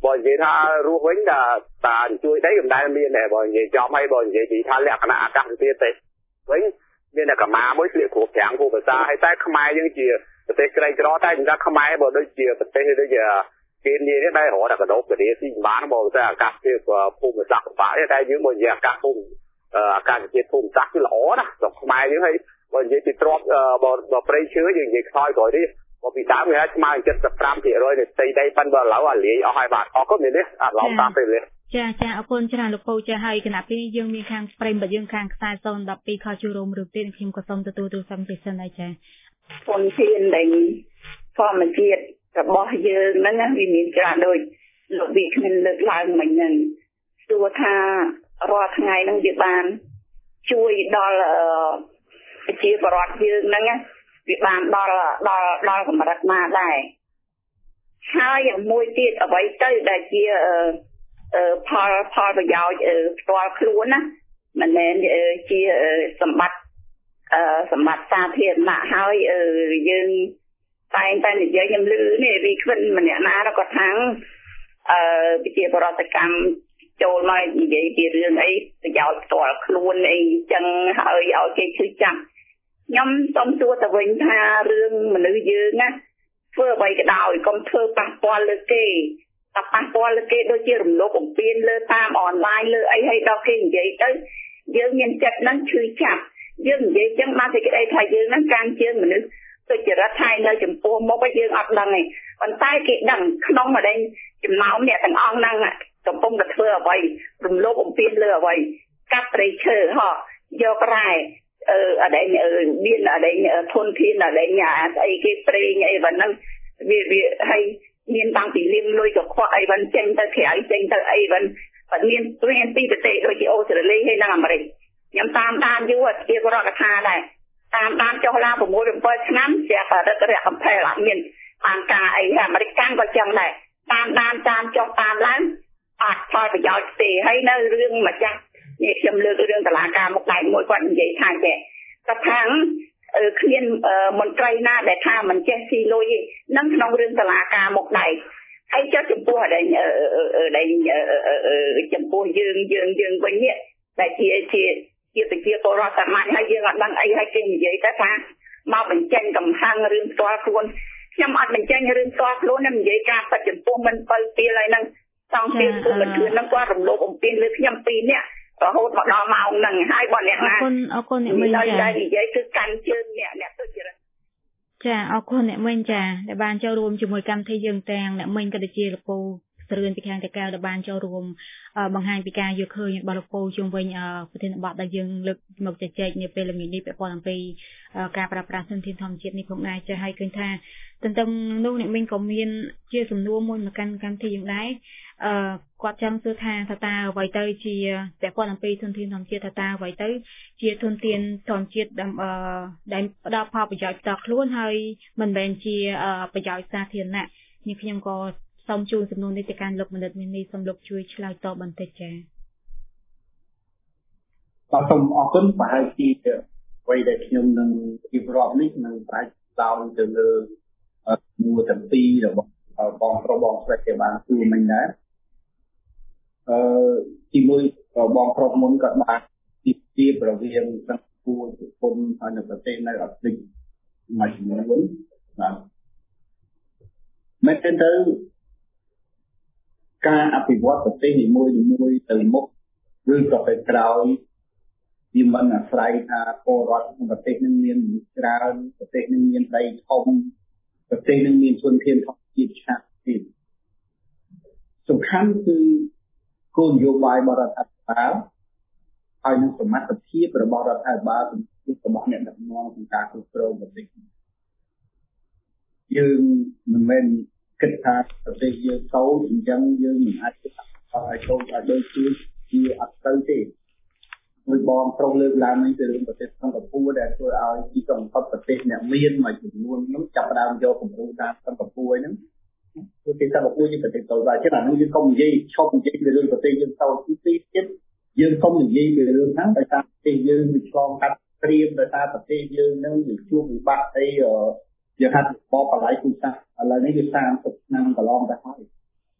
bọn vậy tha ruột vĩnh là ta chui đấy cũng đại miền này bọn vậy cho mấy bọn vậy thì tha lẹ cái nào cắt tiền tệ vĩnh nên là cả má mới liệt cuộc chẳng của người ta hay ta không ai những gìแต่ใครจะรอได้ถึงจะขมายบอกด้วยเจียแต่เป็นด้วยเจียเกณฑ์นี้ได้หัวแต่กระโดดกระเดียสิ่งบ้านบอกแต่อากาศที่ว่าภูมิศักดิ์บ้านได้ยืมบนเจียอากาศภูมิเอ่ออากาศเจียภูมิศักดิ์ที่หล่อนะดอกขมายยังไงบนเจียติดรอบเอ่อบอกบอกไปเชื้ออย่างเงี้ยคอยก่อนดิบอกปีสามเนี่ยขมายจะสามที่ร้อยเนี่ยตีได้ปันบ่เหล่าอ่ะเหลี่ยเอาให้บาทออกก็มีเนี่ยอ่ะเราตามไปเลยចាចាអរគុណច្រើនលោកពូចាហើយគណៈពេលយើងមានខាងប្រិមបើយើងខាងខ្សែศูนย์ ដប់ពីរខជួររោមឬទៀតខ្ញុំក៏សូមទទួលទូរស័ព្ទទៅសិនដែរចាពលធានដែលធម្មជាតិរបស់យើងហ្នឹងណាវាមានច្រើនដូចលោកវិគ្មានលើកឡើងមិញហ្នឹងទោះថារាល់ថ្ងៃហ្នឹងវាបានជួយដល់ប្រជាពលរដ្ឋយើងហ្នឹងណាវាបានដល់ដល់ដល់កម្រិតណាដែរហើយមួយទៀតអ្វីទៅដែលជាផលផលប្រយោជន៍ផ្ទាល់ខ្លួនណាមិនមែនជាសម្បត្តិសម្បត្តិសាធារណៈហើយយើងតែងតែនិយាយខ្ញុំឮនេះវិគ្មិនម្នាក់ណាក៏ថាងអឺវិជាបរិសកម្មចូលមកនិយាយពីរឿងអីប្រយោជន៍ផ្ទាល់ខ្លួនអីចឹងហើយឲ្យគេឈឺចាប់ខ្ញុំសូមសួរទៅវិញថារឿងមនុស្សយើងណាធ្វើអ្វីក៏ដោយកុំធ្វើប៉ះពាល់លើគេតែប៉ះពាល់លើគេដូចជារំលោភបំពានលើតាមអនឡាញលើអីឲ្យដល់គេនិយាយទៅយើងមានចិត្តហ្នឹងឈឺចាប់យើងនិយាយចឹងបានតែគេថាយើងហ្នឹងការជើងមនុស្សទុច្ចរិតហើយនៅចំពោះមុខយើងអត់ដឹងទេប៉ុន្តែគេដឹងក្នុងម្ដេចចំណោមអ្នកទាំងអង្គហ្នឹងកំពុងតែធ្វើអ្វីរំលោភបំពានលើអ្វីកាត់ត្រីឈើហោះយករ៉ែអឺអដែងមានអដែងធនធានអដែងស្អីគេប្រេងអីប៉ុណ្ណឹងវាវាហើយមានតាំងពីលៀងលុយកខ្វក់អីវិញចេញទៅក្រៅចេញទៅអីវិញប៉ុន្តែមានមានពីប្រទេសដូចជាអូស្ត្រាលីហើយនិងអាមេរិកខ្ញុំតាមដានយូរជាបរដ្ឋកថាដែរតាមដានចុះឡើង6 7ឆ្នាំជាបរិទ្ធរៈកំផែលអត់មានបានការអីអាមេរិកកាំងក៏ចឹងដែរតាមដានតាមចុះតាមឡើងអត់ផលប្រយោជន៍ទេហើយនៅរឿងម្ចាស់នេះខ្ញុំលើករឿងតឡាការមកដៃមួយគាត់និយាយថាចេះគាត់ថាគ្មានមន្ត្រីណាដែលថាមិនចេះស៊ីលុយនឹងក្នុងរឿងតឡាការមកដៃហើយចុះចំពោះដែលដែលចំពោះយើងយើងយើងវិញនេះដែលជាជាជាប្រជាពលរដ្ឋសាមញ្ញហើយយើងអត់ដឹងអីហើយគេនិយាយទៅថាមកបញ្ចេញកំហឹងរឿងផ្ទាល់ខ្លួនខ្ញុំអត់បញ្ចេញរឿងផ្ទាល់ខ្លួនខ្ញុំនិយាយការពិតចំពោះមិនបើពីហើយហ្នឹងសង្ឃាគូមិនធឿនហ្នឹងគាត់រំលោភបំពានលើខ្ញុំពីរនាក់រហូតមកដល់ម៉ោងហ្នឹងហើយបើអ្នកណាអរគុណអរគុណអ្នកមិញចានិយាយគឺកាន់ជើងអ្នកអ្នកទុច្ចរិតចាអរគុណអ្នកមិញចាដែលបានចូលរួមជាមួយកម្មវិធីយើងទាំងអ្នកមិញក៏ដូចជាលោកពូស្រឿនពីខាងតកៅដែលបានចូលរួមបង្ហាញពីការយល់ឃើញរបស់លោកពូជុំវិញប្រធានបទដែលយើងលើកមកជជែកនាពេលល្ងាចនេះពាក់ព័ន្ធអំពីការប្រើប្រាស់ធនធានធម្មជាតិនេះផងដែរចាហើយឃើញថាទន្ទឹមនោះអ្នកមិញក៏មានជាសំណួរមួយមកកាន់កម្មវិធីយើងដែរអឺគាត់ចង់សួរថាថាតើអ្វីទៅជាពាក់ព័ន្ធអំពីធនធានធម្មជាតិថាតើអ្វីទៅជាធនធានធម្មជាតិដែលផ្ដល់ផលប្រយោជន៍ផ្ទាល់ខ្លួនហើយមិនមែនជាប្រយោជន៍សាធារណៈនេះខ្ញុំក៏សូមជូនសំណួរនេះទៅកាន់លោកបណ្ឌិតមាននេះសូមលោកជួយឆ្លើយតបបន្តិចចា៎បាទសូមអរគុណប្រហែលជាអ្វីដែលខ្ញុំនឹងរៀបរាប់នេះនឹងអាចដោយទៅលើមួយទាំងពីររបស់បងប្រុសបងស្រីគេបានជួយមិញដែរអឺទីមួយបងប្រុសមុនក៏បានទីពីរវាងសិង្ហបុរីជប៉ុនហើយនៅប្រទេសនៅអាហ្វ្រិកមួយចំនួនបាទមែនទេការអភិវឌ្ឍប្រទេសនីមួយៗទៅមុខឬក៏ទៅក្រោយវាមិនអាស្រ័យថាពលរដ្ឋក្នុងប្រទេសនឹងមានច្រើនប្រទេសនឹងមានដីធំប្រទេសនឹងមានធនធានធម្មជាតិឆាប់ទៀតសំខាន់គឺគោលនយោបាយបរដ្ឋាភិបាលហើយនឹងសមត្ថភាពរបស់រដ្ឋាភិបាលរបស់អ្នកដឹកនាំក្នុងការគ្រប់គ្រងប្រទេសយើងមិនមែនគិតថាប្រទេសយើងតូចអញ្ចឹងយើងមិនអាចឲ្យតូចឲ្យដូចជាអត់ទៅទេដោយបងប្រុសលើកឡើងនេះទៅរឿងប្រទេសសិង្ហបុរីដែលធ្វើឲ្យទីក្រុងប្រទេសអ្នកមានមួយចំនួននោះចាប់ផ្ដើមយកគំរូតាមសិង្ហបុរីហ្នឹងគឺទីសិង្ហបុរីជាប្រទេសតូចដែរចឹងអានោះយើងកុំនិយាយឈប់និយាយពីរឿងប្រទេសយើងតូចទីពីរទៀតយើងកុំនិយាយពីរឿងហ្នឹងដោយសារប្រទេសយើងវាឆ្លងកាត់ព្រៀមដោយសារប្រទេសយើងនឹងវាជួបវិបត្តិអីយើងហាត់បបបល័យទូសាឥឡូវនេះវាសាមសិបឆ្នាំកន្លងទៅហើយ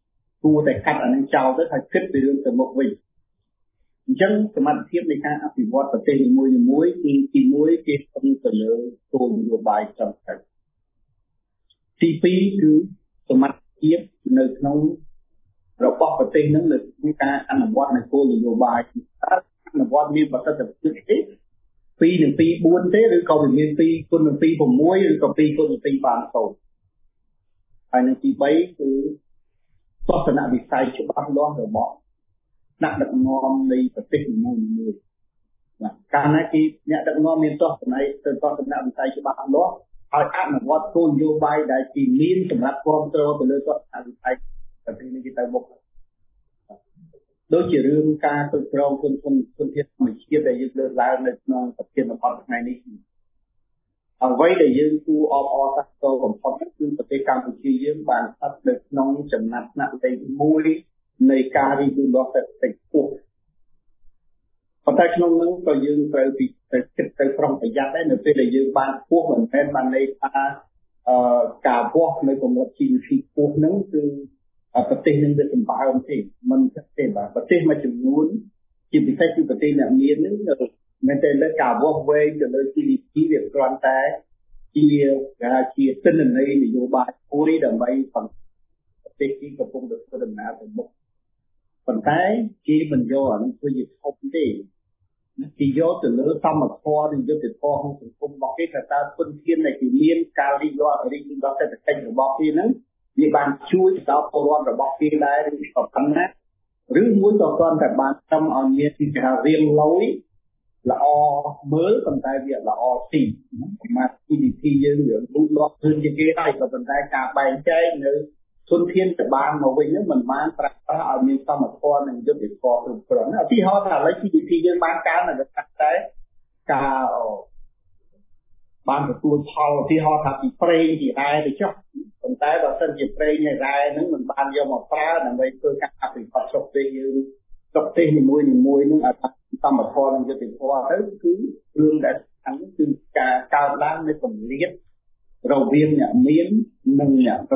គួរតែកាត់អានឹងចោលទៅហើយគិតពីរឿងទៅមុខវិញអញ្ចឹងសមត្ថភាពនៃការអភិវឌ្ឍប្រទេសនីមួយៗគឺទីមួយគេស្ថិតទៅលើគោលនយោបាយចំទៅទីពីរគឺសមត្ថភាពនៅក្នុងរបស់ប្រទេសនឹងនៅក្នុងការអនុវត្តនៃគោលនយោបាយអនុវត្តមានប្រសិទ្ធភាពទេពីរនិងពីរបួនទេឬក៏វាមានពីរគុណនឹងពីរ៦ឬក៏ពីរគុណនឹងពីរបានសូត្រហើយនឹងទីបីគឺទស្សនវិស័យច្បាស់លាស់របស់អ្នកដឹកនាំនៃប្រទេសនីមួយៗបាទកាលណាគេអ្នកដឹកនាំមានទស្សនៈទៅទស្សនវិស័យច្បាស់លាស់ហើយអនុវត្តគោលនយោបាយដែលគេមានសម្រាប់គ្រប់គ្រងទៅលើទស្សនវិស័យប្រទេសនេះគេទៅមុខដូចជារឿងការគ្រប់គ្រងគុណធនគុណធាតុធម្មជាតិដែលយើងលើកឡើងនៅក្នុងប្រធានបទថ្ងៃនេះអ្វីដែលយើងគួរអបអរសាទរបំផុតគឺប្រទេសកម្ពុជាយើងបានស្ថិតនៅក្នុងចំណាត់ថ្នាក់លេខមួយនៃការរីកចម្រើនសេដ្ឋកិច្ចខ្ពស់ប៉ុន្តែក្នុងនោះក៏យើងត្រូវពីទៅគិតទៅប្រុងប្រយ័ត្នដែរនៅពេលដែលយើងបានខ្ពស់មិនមែនបានន័យថាអឺការវាស់នៅកម្រិត ជី ឌី พี ខ្ពស់ហ្នឹងគឺប្រទេសនឹងវាសម្បើមទេមិនទេបាទប្រទេសមួយចំនួនជាពិសេសគឺប្រទេសអ្នកមានហ្នឹងមែនតែលើការវាស់វែងទៅលើ ជី ឌី พี វាគ្រាន់តែជាគេហៅជាទិន្នន័យនយោបាយមួយដើម្បីប្រទេសទីកំពុងតែធ្វើដំណើរទៅមុខប៉ុន្តែគេមិនយកអានោះធ្វើជាធំទេគេយកទៅលើសមត្ថភាពនិងយុទ្ធសាស្ត្រក្នុងសង្គមរបស់គេថាតើគុណធានដែលគេមានការរីករាលរីកចម្រើនសេដ្ឋកិច្ចរបស់គេហ្នឹងវាបានជួយដល់ពលរដ្ឋរបស់គេដែរឬក៏ប៉ុណ្ណាឬមួយក៏គ្រាន់តែបានត្រឹមឲ្យមានទីការរៀងលយល្អមើលប៉ុន្តែវាល្អទីប្រមាណ ជី ឌី พี យើងវាលូតលាស់hơnជាគេហើយក៏ប៉ុន្តែការបែងចែកនៅធនធានទៅបានមកវិញហ្នឹងមិនបានប្រាក់ប្រាស់ឲ្យមានសមត្ថភាពនិងយុទ្ធសាស្ត្រគ្រប់គ្រាន់ឧទាហរណ៍ថាឥឡូវ ជី ឌី พี យើងបានកើនតែតែការបានទទួលផលឧទាហរណ៍ថាពីប្រេងពីរ៉ែទៅចុះប៉ុន្តែបើសិនជាប្រេងនៃរ៉ែហ្នឹងមិនបានយកមកប្រើដើម្បីធ្វើការអភិវឌ្ឍស្រុកទេសយើងស្រុកទេសនីមួយៗហ្នឹងឲ្យបានសមត្ថភាពនិងយុទ្ធសាស្ត្រទៅគឺរឿងដែលសំខាន់គឺការកើនឡើងនៃកម្រិតរវាងអ្នកមាននិងអ្នកក្រ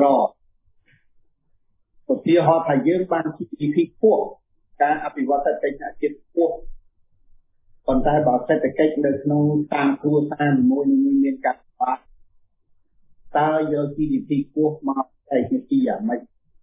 ឧទាហរណ៍ថាយើងបាន ជី ឌី พี ខ្ពស់ការអភិវឌ្ឍសេដ្ឋកិច្ចជាតិខ្ពស់ប៉ុន្តែបើសេដ្ឋកិច្ចនៅក្នុងតាមគ្រួសារនីមួយៗមានការបាក់តើយក ជី ឌី พี ខ្ពស់មកឯកទីយ៉ាងម៉េច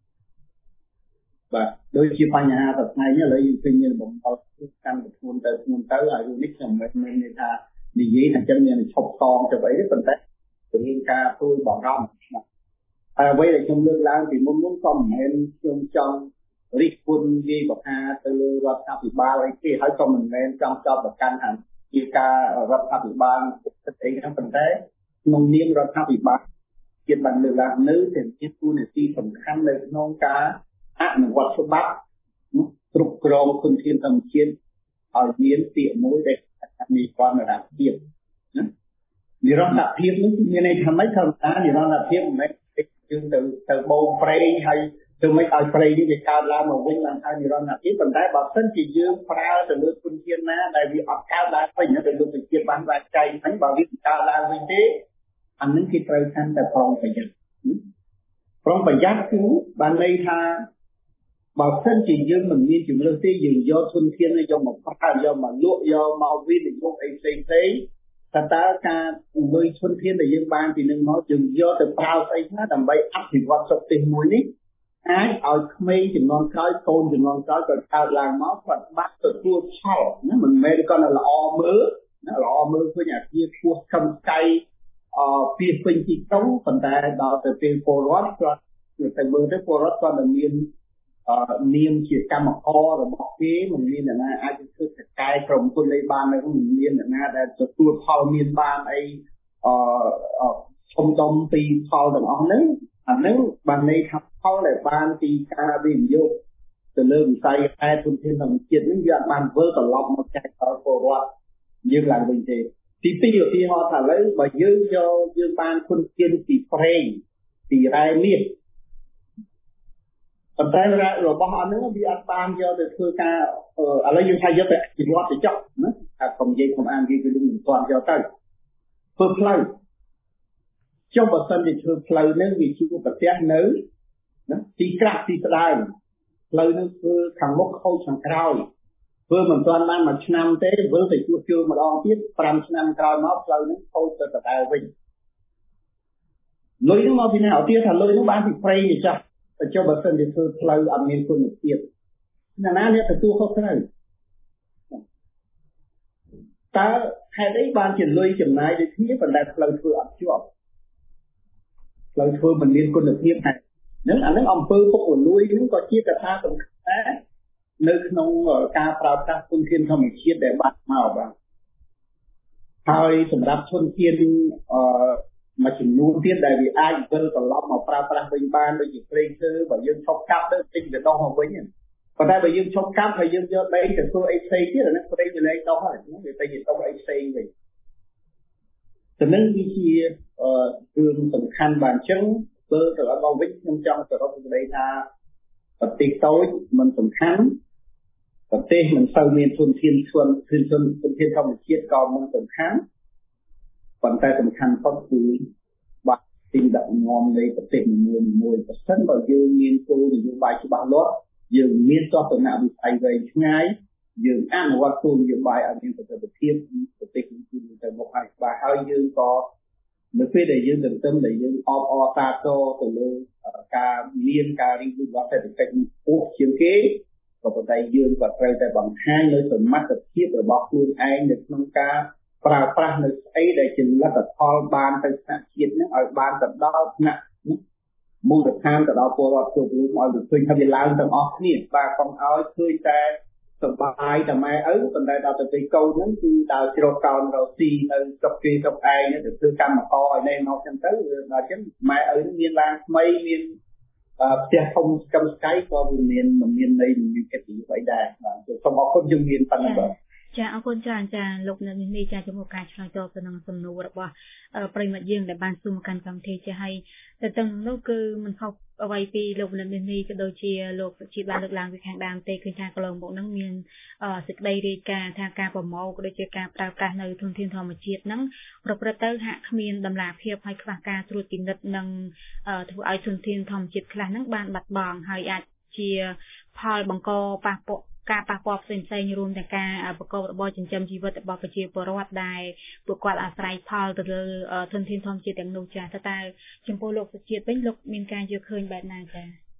បាទដូចជាបញ្ហាសប្តាហ៍នេះឥឡូវយើងឃើញមានបំផុតកម្មវិធីទៅធ្ងន់ទៅហើយរឿងនេះខ្ញុំមិនមែននិយាយថានិយាយថាចឹងមានឈប់តងទៅអីទេប៉ុន្តែមានការព្រួយបារម្ភហើយអ្វីដែលខ្ញុំលើកឡើងពីមុនមុនក៏មិនមែនខ្ញុំចង់រិះគន់និយាយបកាទៅលើរដ្ឋាភិបាលអីទេហើយក៏មិនមែនចង់ចោទប្រកាន់ថាជាការរដ្ឋាភិបាលស្អីហ្នឹងប៉ុន្តែក្នុងនាមរដ្ឋាភិបាលជាតិបានលើកឡើងនៅតែជាទូនាទីសំខាន់នៅក្នុងការអនុវត្តច្បាប់គ្រប់គ្រងគុណធាតុធម្មជាតិឲ្យមានពាក្យមួយដែលមានความរហ័សភាពណានិរន្តរភាពនេះមានន័យថាម៉េចធម្មតានិរន្តរភាពមិនមែនយើងទៅទៅបូមប្រេងហើយធ្វើម៉េចឲ្យប្រេងនេះវាកើតឡើងមកវិញបានហើយនិរន្តរភាពប៉ុន្តែបើសិនជាយើងប្រើទៅលើគុណធាតុណាដែលវាអត់កើតឡើងវិញទៅលើវិជាបានវាចែកហ្នឹងបើវាកើតឡើងវិញទេអានឹងគេត្រូវកាន់តែប្រុងប្រយ័ត្នប្រុងប្រយ័ត្នគឺបានន័យថាបើសិនជាយើងមិនមានជំរឿនទេយើងយកធនធានយកមកប្រើយកមកលក់យកមកវិនិយោគអីផ្សេងផ្សេងតើតើការលុយធនធានដែលយើងបានពីនឹងមកយើងយកទៅប្រើស្អីខ្លះដើម្បីអភិវឌ្ឍស្រុកទេសមួយនេះអាចឲ្យក្មេងជំនាន់ក្រោយកូនជំនាន់ក្រោយក៏កើតឡើងមកគាត់បាក់ទទួលផលណាមិនមែនគាត់តែល្អមើលណាល្អមើលឃើញអាគារខ្ពស់ខំស្កៃអឺពីពេញទីក្រុងប៉ុន្តែដល់ទៅពេលពលរដ្ឋគាត់ទៅមើលទៅពលរដ្ឋគាត់នឹងមានអឺនាមជាកម្មកររបស់គេមិនមានអ្នកណាអាចធ្វើសកាយក្រុមហ៊ុនលេបាននៅមិនមានអ្នកណាដែលទទួលផលមានបានអីអឺឈុំដុំពីផលទាំងអស់ហ្នឹងអាហ្នឹងបានន័យថាផលដែលបានពីការវិនិយោគទៅលើវិស័យខែធនធានធម្មជាតិហ្នឹងវាអត់បានវិលត្រឡប់មកចែកដល់ពលរដ្ឋយើងឡើងវិញទេទីពីរឧទាហរណ៍ថាឥឡូវបើយើងយកយើងបានធនធានពីប្រេងពីរ៉ែមាសប៉ុន្តែរបស់អត់ហ្នឹងវាអត់បានយកទៅធ្វើការឥឡូវយើងថាយកទៅអភិវឌ្ឍទៅចុះណាថាកុំនិយាយខ្ញុំអាននិយាយគឺមិនទាន់យកទៅធ្វើផ្លូវចុះបើសិនជាធ្វើផ្លូវហ្នឹងវាជួបប្រទះនៅណាទីក្រាស់ទីស្ដើងផ្លូវនឹងធ្វើខាងមុខខូចខាងក្រោយធ្វើមិនទាន់បានមួយឆ្នាំទេវិលទៅជួសជុលម្ដងទៀត5ឆ្នាំក្រោយមកផ្លូវនឹងខូចទៅដដែលវិញលុយនឹងមកពីណាឧទាហរណ៍ថាលុយនឹងបានពីប្រៃចាស់តែចុះបើសិនជាធ្វើផ្លូវអត់មានគុណភាពណាណាអ្នកទទួលខុសត្រូវតើហេតុអីបានជាលុយចំណាយដូចគ្នាប៉ុន្តែផ្លូវធ្វើអត់ជាប់ផ្លូវធ្វើមិនមានគុណភាពតែនឹងអានឹងអំពើពុករលួយនឹងក៏ជាកត្តាសំខាន់ដែរនៅក្នុងការប្រើប្រាស់ធនធានធម្មជាតិដែលបាត់មកបាទហើយសម្រាប់ធនធានអឺមួយចំនួនទៀតដែលវាអាចវិលត្រឡប់មកប្រើប្រាស់វិញបានដូចជាព្រៃឈើបើយើងឈប់កាប់ទៅទិញវាដុះមកវិញប៉ុន្តែបើយើងឈប់កាប់ហើយយើងយកដីទៅធ្វើអីផ្សេងទៀតអានេះព្រៃវាលែងដុះហើយវាទៅជាដុះអីផ្សេងវិញទៅនឹងវាជាអឺរឿងសំខាន់បាទអញ្ចឹងបើទៅអត់មកវិញខ្ញុំចង់សរុបសេចក្តីថាប្រទេសតូចមិនសំខាន់ប្រទេសមិនសូវមានធនធានធនធានធនធានធម្មជាតិក៏មិនសំខាន់ប៉ុន្តែសំខាន់ផុតគឺបាត់ទីដាក់ងំនៃប្រទេសមួយមួយប្រសិនបើយើងមានគោលនយោបាយច្បាស់លាស់យើងមានទស្សនវិស័យវែងឆ្ងាយយើងអនុវត្តគោលនយោបាយឲ្យមានប្រសិទ្ធភាពប្រទេសគឺទៅមុខហើយច្បាស់ហើយយើងក៏នៅពេលដែលយើងទន្ទឹមដែលយើងអបអរសាទរទៅលើការមានការរីករាលដាលសេដ្ឋកិច្ចខ្ពស់ជាងគេក៏ប៉ុន្តែយើងក៏ត្រូវតែបង្ហាញនៅសមត្ថភាពរបស់ខ្លួនឯងនៅក្នុងការប្រើប្រាស់នៅស្អីដែលជាលទ្ធផលបានទៅថ្នាក់ជាតិនឹងឲ្យបានទៅដល់ថ្នាក់មូលដ្ឋានទៅដល់ពលរដ្ឋគ្រប់រូបឲ្យឃើញថាវាឡើងទាំងអស់គ្នាបាទកុំឲ្យឃើញតែសបាយតែម៉ែឪប៉ុន្តែដល់ទៅកូនហ្នឹងគឺដើរជ្រកកោនរកស៊ីនៅស្រុកគេស្រុកឯងទៅធ្វើកម្មករឲ្យណែមកចឹងទៅដល់អញ្ចឹងម៉ែឪមានឡានថ្មីមានផ្ទះធំកម្មស្កៃក៏វាមានមិនមានន័យមិនមានកិត្តិយសអីដែរបាទសូមអរគុណជំរាបប៉ុណ្ណឹងបាទចាអរគុណច្រើនចាលោកនៅនេះចាចំពោះការឆ្លើយតបទៅនឹងសំណួររបស់ប្រិមត្តយើងដែលបានសួរមកកាន់កម្មវិធីចាហើយទៅទាំងនោះគឺមិនខុសអ្វីពីលោកនៅនេះក៏ដូចជាលោកសុជីបានលើកឡើងពីខាងដើមទេគឺថាកន្លងមកហ្នឹងមានសេចក្តីរាយការណ៍ថាការប្រមូលក៏ដូចជាការប្រើប្រាស់នៅធនធានធម្មជាតិហ្នឹងប្រព្រឹត្តទៅហាក់គ្មានតម្លាភាពហើយខ្វះការត្រួតពិនិត្យនិងធ្វើឲ្យធនធានធម្មជាតិខ្លះហ្នឹងបានបាត់បង់ហើយអាចជាផលបង្កប៉ះពាល់ការប៉ះពាល់ផ្សេងផ្សេងរួមទាំងការប្រកបរបរចិញ្ចឹមជីវិតរបស់ប្រជាពលរដ្ឋដែលពួកគាត់អាស្រ័យផលទៅលើធនធានធម្មជាតិទាំងនោះចាតើតើចំពោះលោកសុជាតិវិញលោកមានការយល់ឃើញបែបណាចា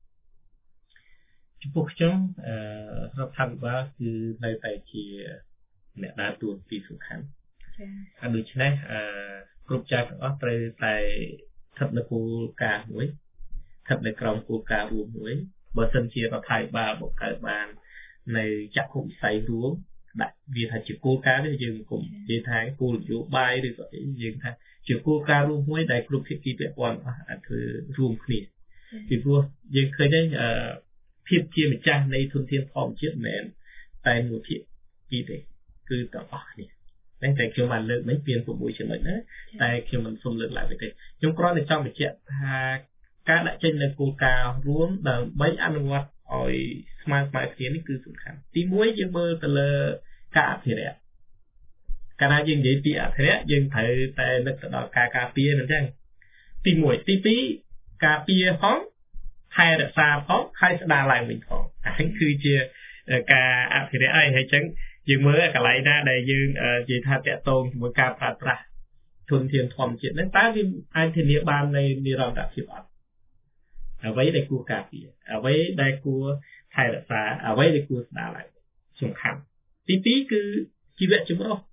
ចំពោះខ្ញុំអឺរដ្ឋាភិបាលគឺនៅតែជាអ្នកដើរតួនាទីសំខាន់ចាហើយដូច្នេះអឺគ្រប់ចាស់ទាំងអស់ត្រូវតែស្ថិតនៅគោលការណ៍មួយស្ថិតនៅក្រោមគោលការណ៍រួមមួយបើសិនជារដ្ឋាភិបាលបង្កើតបាននៅចក្ខុវិស័យរួមដាក់វាថាជាគោលការណ៍នេះយើងគុំនិយាយថាគោលនយោបាយឬក៏យើងថាជាគោលការណ៍រួមមួយដែលគ្រប់ភាគីពាក់ព័ន្ធអាចធ្វើរួមគ្នាពីព្រោះយើងឃើញថាភាពជាម្ចាស់នៃធនធានធម្មជាតិមិនមែនតែមួយភាគីទេគឺទាំងអស់គ្នាតែតែខ្ញុំបានលើកនេះមាន៦ចំណុចណាតែខ្ញុំមិនសូមលើកឡើងទេខ្ញុំគ្រាន់តែចង់បញ្ជាក់ថាការដាក់ចេញនូវគោលការណ៍រួមដើម្បីអនុវត្តឲ្យស្មើស្មើគ្នានេះគឺសំខាន់ទីមួយយើងមើលទៅលើការអភិរក្សកាលណាយើងនិយាយពីអភិរក្សយើងត្រូវតែនឹកទៅដល់ការការពារហ្នឹងចឹងទីមួយទីពីរការពារផងថែរក្សាផងហើយស្ដារឡើងវិញផងអានេះគឺជាការអភិរក្សហើយហើយចឹងយើងមើលកន្លែងណាដែលយើងនិយាយថាតាក់ទងជាមួយការប្រើប្រាស់ធនធានធម្មជាតិហ្នឹងតើវាអាចធានាបាននៃនិរន្តរភាពអត់អ្វីដែលគួរការពារអ្វីដែលគួរថែរក្សាអ្វីដែលគួរស្ដារឡើងសំខាន់ទីពីរគឺជីវៈចម្រុះ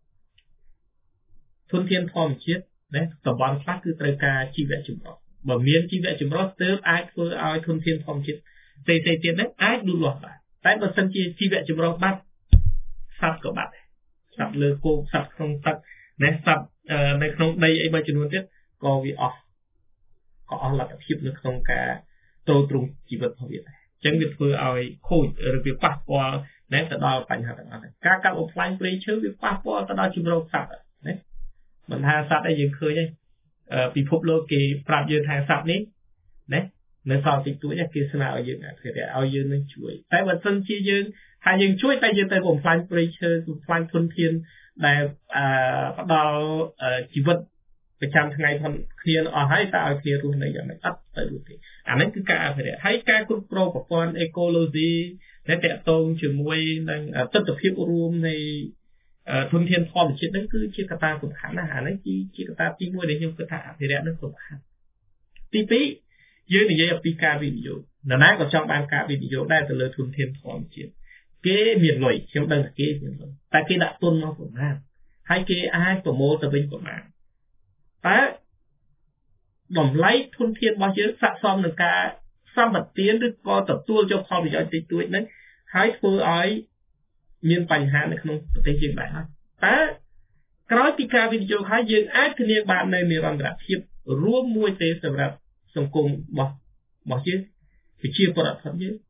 ធនធានធម្មជាតិណាតំបន់ខ្លះគឺត្រូវការជីវៈចម្រុះបើមានជីវៈចម្រុះទើបអាចធ្វើឲ្យធនធានធម្មជាតិផ្សេងៗទៀតហ្នឹងអាចលូតលាស់បានតែបើសិនជាជីវៈចម្រុះបាត់សត្វក៏បាត់សត្វលើគោកសត្វក្នុងទឹកណាសត្វនៅក្នុងដីអីមួយចំនួនទៀតក៏វាអស់ក៏អស់លទ្ធភាពនៅក្នុងការចូលទ្រង់ជីវិតរបស់វាដែរអញ្ចឹងវាធ្វើឲ្យខូចឬវាប៉ះពាល់ណាទៅដល់បញ្ហាទាំងអស់ហ្នឹងការកាប់បំផ្លាញព្រៃឈើវាប៉ះពាល់ទៅដល់ជំរកសត្វណាមិនថាសត្វអីយើងឃើញហើយពិភពលោកគេប្រាប់យើងថាសត្វនេះណានៅសល់តិចតួចគេស្នើឲ្យយើងអភិរក្សឲ្យយើងនឹងជួយតែបើសិនជាយើងថាយើងជួយតែយើងទៅបំផ្លាញព្រៃឈើបំផ្លាញធនធានដែលផ្ដល់ជីវិតប្រចាំថ្ងៃផងគ្នាអស់ហើយតើឲ្យគ្នារស់នៅយ៉ាងម៉េចអត់ទៅរស់ទេអានេះគឺការអភិរក្សហើយការគ្រប់គ្រងប្រព័ន្ធអេកូឡូស៊ីដែលតកតងជាមួយនឹងទស្សនវិជ្ជារួមនៃធនធានធម្មជាតិហ្នឹងគឺជាកត្តាសំខាន់ណាស់អានេះគឺជាកត្តាទីមួយដែលខ្ញុំគិតថាអភិរក្សនឹងសំខាន់ទីពីរយើងនិយាយអំពីការវិនិយោគនរណាក៏ចង់បានការវិនិយោគដែរទៅលើធនធានធម្មជាតិគេមានលុយខ្ញុំដឹងថាគេមានលុយតែគេដាក់ទុនមកប្រមាណហើយគេអាចប្រមូលទៅវិញប្រមាណតើតម្លៃធនធានរបស់យើងស័ក្តិសមនឹងការសម្បត្តិឬក៏ទទួលយកផលប្រយោជន៍តិចតួចហ្នឹងហើយធ្វើឲ្យមានបញ្ហានៅក្នុងប្រទេសយើងដែរហើយតើក្រោយពីការវិនិយោគហើយយើងអាចធានាបាននៅនិរន្តរភាពរួមមួយទេសម្រាប់សង្គមរបស់របស់យើងប្រជាពលរដ្ឋរបស់យើង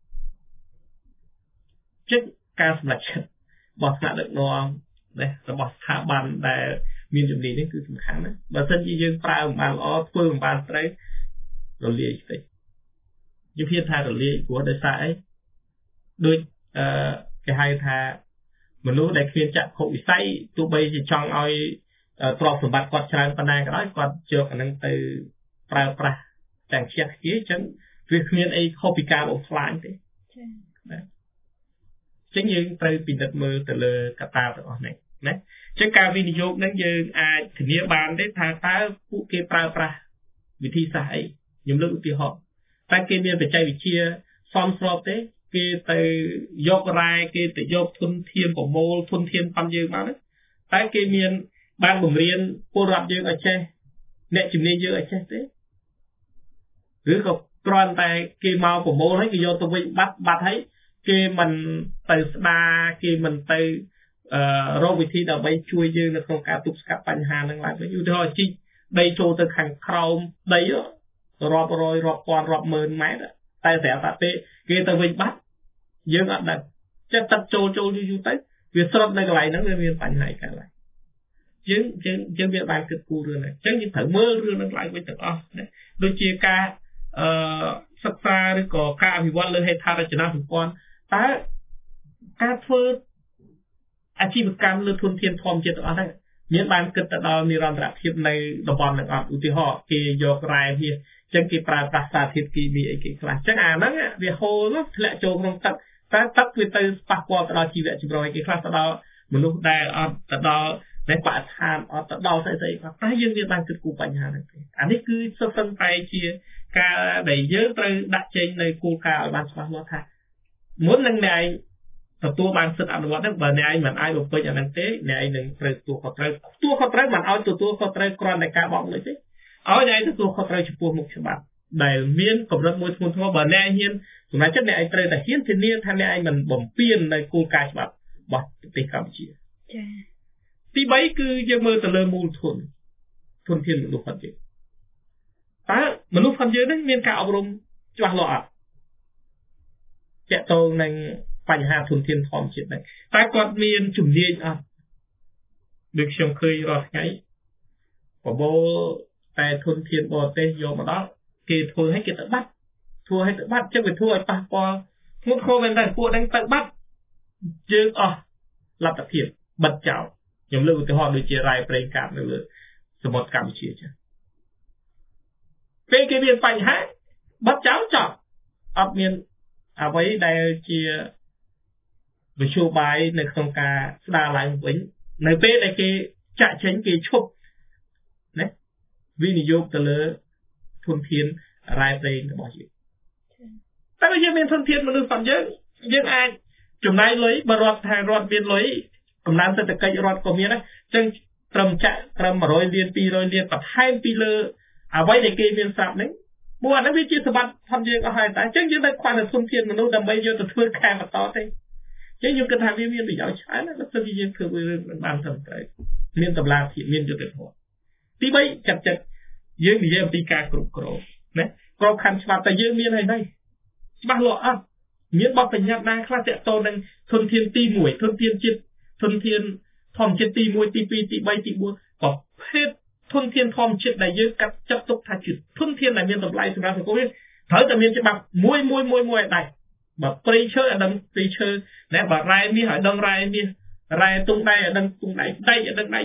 ចិត្តការសម្រេចចិត្តរបស់ថ្នាក់ដឹកនាំរបស់ស្ថាប័នដែលមានជំនាញនេះគឺសំខាន់ណាស់បើមិនជាយើងប្រើមិនបានល្អធ្វើមិនបានត្រូវរលាយតិចយើងហ៊ានថារលាយព្រោះដោយសារអីដូចអឺគេហៅថាមនុស្សដែលគ្មានចក្ខុវិស័យទោះបីជាចង់ឲ្យទ្រព្យសម្បត្តិគាត់ច្រើនប៉ុណ្ណាក៏ដោយគាត់យកអានឹងទៅប្រើប្រាស់ទាំងខ្ជះខ្ជាយអញ្ចឹងវាគ្មានអីខុសពីការបំផ្លាញទេចា៎បាទអញ្ចឹងយើងត្រូវពិនិត្យមើលទៅលើកត្តាទាំងអស់នេះណាអញ្ចឹងការវិនិយោគនឹងយើងអាចធានាបានទេថាតើពួកគេប្រើប្រាស់វិធីសាស្ត្រអីខ្ញុំលើកឧទាហរណ៍តែគេមានបច្ចេកវិទ្យាសមស្របទេគេទៅយករ៉ែគេទៅយកធនធានប្រមូលធនធានផងយើងមកតែគេមានបានបង្រៀនពលរដ្ឋយើងឲ្យចេះអ្នកជំនាញយើងឲ្យចេះទេឬក៏គ្រាន់តែគេមកប្រមូលហើយគេយកទៅវិញបាត់បាត់ហើយគេមិនទៅស្ដារគេមិនទៅអឺរកវិធីដើម្បីជួយយើងនៅក្នុងការទប់ស្កាត់បញ្ហាហ្នឹងឡើងវិញឧទាហរណ៍ជីកដីចូលទៅខាងក្រោមដីរាប់រយរាប់ពាន់រាប់ម៉ឺនម៉ែត្រតែស្រាប់តែពេលគេទៅវិញបាត់យើងអត់ដឹងចិត្តទឹកចូលចូលយូរយូរទៅវាស្រុតនៅកន្លែងហ្នឹងវាមានបញ្ហាកើតឡើងយើងយើងយើងវាបានគិតគូររឿងហ្នឹងអញ្ចឹងយើងត្រូវមើលរឿងហ្នឹងឡើងវិញទាំងអស់ណាដូចជាការអឺសិក្សាឬក៏ការអភិវឌ្ឍលើហេដ្ឋារចនាសម្ព័ន្ធតើការធ្វើអាជីវកម្មលើធនធានធម្មជាតិទាំងអស់ហ្នឹងមានបានគិតទៅដល់និរន្តរភាពនៅតំបន់ទាំងអស់ឧទាហរណ៍គេយករ៉ែមាសអញ្ចឹងគេប្រើប្រាស់សារធាតុគីមីអីគេខ្លះអញ្ចឹងអាហ្នឹងវាហូរនោះធ្លាក់ចូលក្នុងទឹកតែទឹកវាទៅប៉ះពាល់ទៅដល់ជីវៈចម្រុះអីគេខ្លះទៅដល់មនុស្សដែលអត់ទៅដល់តែបរិស្ថានអត់ទៅដល់ស្អីស្អីខ្លះតែយើងមានបានគិតគូរបញ្ហាហ្នឹងទេអានេះគឺសុទ្ធសឹងតែជាការដែលយើងត្រូវដាក់ចេញនៅគោលការណ៍ឲ្យបានច្បាស់លាស់ថាមុននឹងអ្នកឯងទទួលបានសិទ្ធិអនុវត្តហ្នឹងបើអ្នកឯងមិនអាចបំពេញអាហ្នឹងទេអ្នកឯងនឹងត្រូវទទួលខុសត្រូវទទួលខុសត្រូវមិនឲ្យទទួលខុសត្រូវគ្រាន់តែការបោកលុយទេឲ្យអ្នកឯងទទួលខុសត្រូវចំពោះមុខច្បាប់ដែលមានកម្រិតមួយធ្ងន់ធ្ងរបើអ្នកឯងហ៊ានសម្រាប់ចិត្តអ្នកឯងត្រូវតែហ៊ានធានាថាអ្នកឯងមិនបំពាននៅគោលការណ៍ច្បាប់របស់ប្រទេសកម្ពុជាចា៎ទីបីគឺយើងមើលទៅលើមូលធនធនធានមនុស្សផងយើងតើមនុស្សផងយើងនេះមានការអប់រំច្បាស់លាស់អត់តកតងនឹងបញ្ហាធនធានធម្មជាតិដែរតែគាត់មានជំនាញអត់ដូចខ្ញុំឃើញរាល់ថ្ងៃបបោតែធនធានបរទេសយកមកដល់គេធ្វើឲ្យគេទៅបាត់ធ្វើឲ្យទៅបាត់ចឹងវាធ្វើឲ្យប៉ះពាល់ធ្ងន់ធ្ងរមែនតើពួកហ្នឹងទៅបាត់យើងអស់លទ្ធភាពបិទចោលខ្ញុំលើកឧទាហរណ៍ដូចជារ៉ែប្រេងកាតនៅលើសមុទ្រកម្ពុជាចឹងពេលគេមានបញ្ហាបិទចោលចប់អត់មានអ្វីដែលជាវិជ្ជាបាយនៅក្នុងការស្ដារឡើងវិញនៅពេលដែលគេចាក់ចេញគេឈប់ណាវិនិយោគទៅលើធនធានរ៉ែប្រេងរបស់យើងតែបើយើងមានធនធានមនុស្សផងយើងយើងអាចចំណាយលុយបើរដ្ឋថារដ្ឋមានលុយកំណើនសេដ្ឋកិច្ចរដ្ឋក៏មានដែរអញ្ចឹងត្រឹមចាក់ត្រឹម100លាន200លានបន្ថែមពីលើអ្វីដែលគេមានស្រាប់ហ្នឹងព្រោះអានេះវាជាសម្បត្តិផងយើងអស់ហើយតែអញ្ចឹងយើងនៅខ្វះនៅធនធានមនុស្សដើម្បីយកទៅធ្វើការបន្តទេអញ្ចឹងខ្ញុំគិតថាវាមានប្រយោជន៍ច្រើនណាស់បើសិនជាយើងធ្វើរឿងបានត្រឹមត្រូវមានតម្លាភាពមានយុត្តិធម៌ទីបីចាត់ចិត្តយើងនិយាយអំពីការគ្រប់គ្រងណាក្របខ័ណ្ឌច្បាប់តែយើងមានហើយនេះច្បាស់លាស់អត់មានបទបញ្ញត្តិណាខ្លះតាក់ទងនឹងធនធានទី1ធនធានជាតិធនធានធម្មជាតិទី1ទី2ទី3ទី4ប្រភេទធនធានធម្មជាតិដែលយើងកាត់ចាត់ទុកថាជាធនធានដែលមានតម្លៃសម្រាប់សង្គមនេះត្រូវតែមានច្បាប់មួយមួយមួយមួយឲ្យដាច់បើព្រៃឈើឲ្យដឹងព្រៃឈើណែបើរ៉ែមាសឲ្យដឹងរ៉ែមាសរ៉ែទុងដៃឲ្យដឹងទុងដៃដៃឲ្យដឹងដៃថ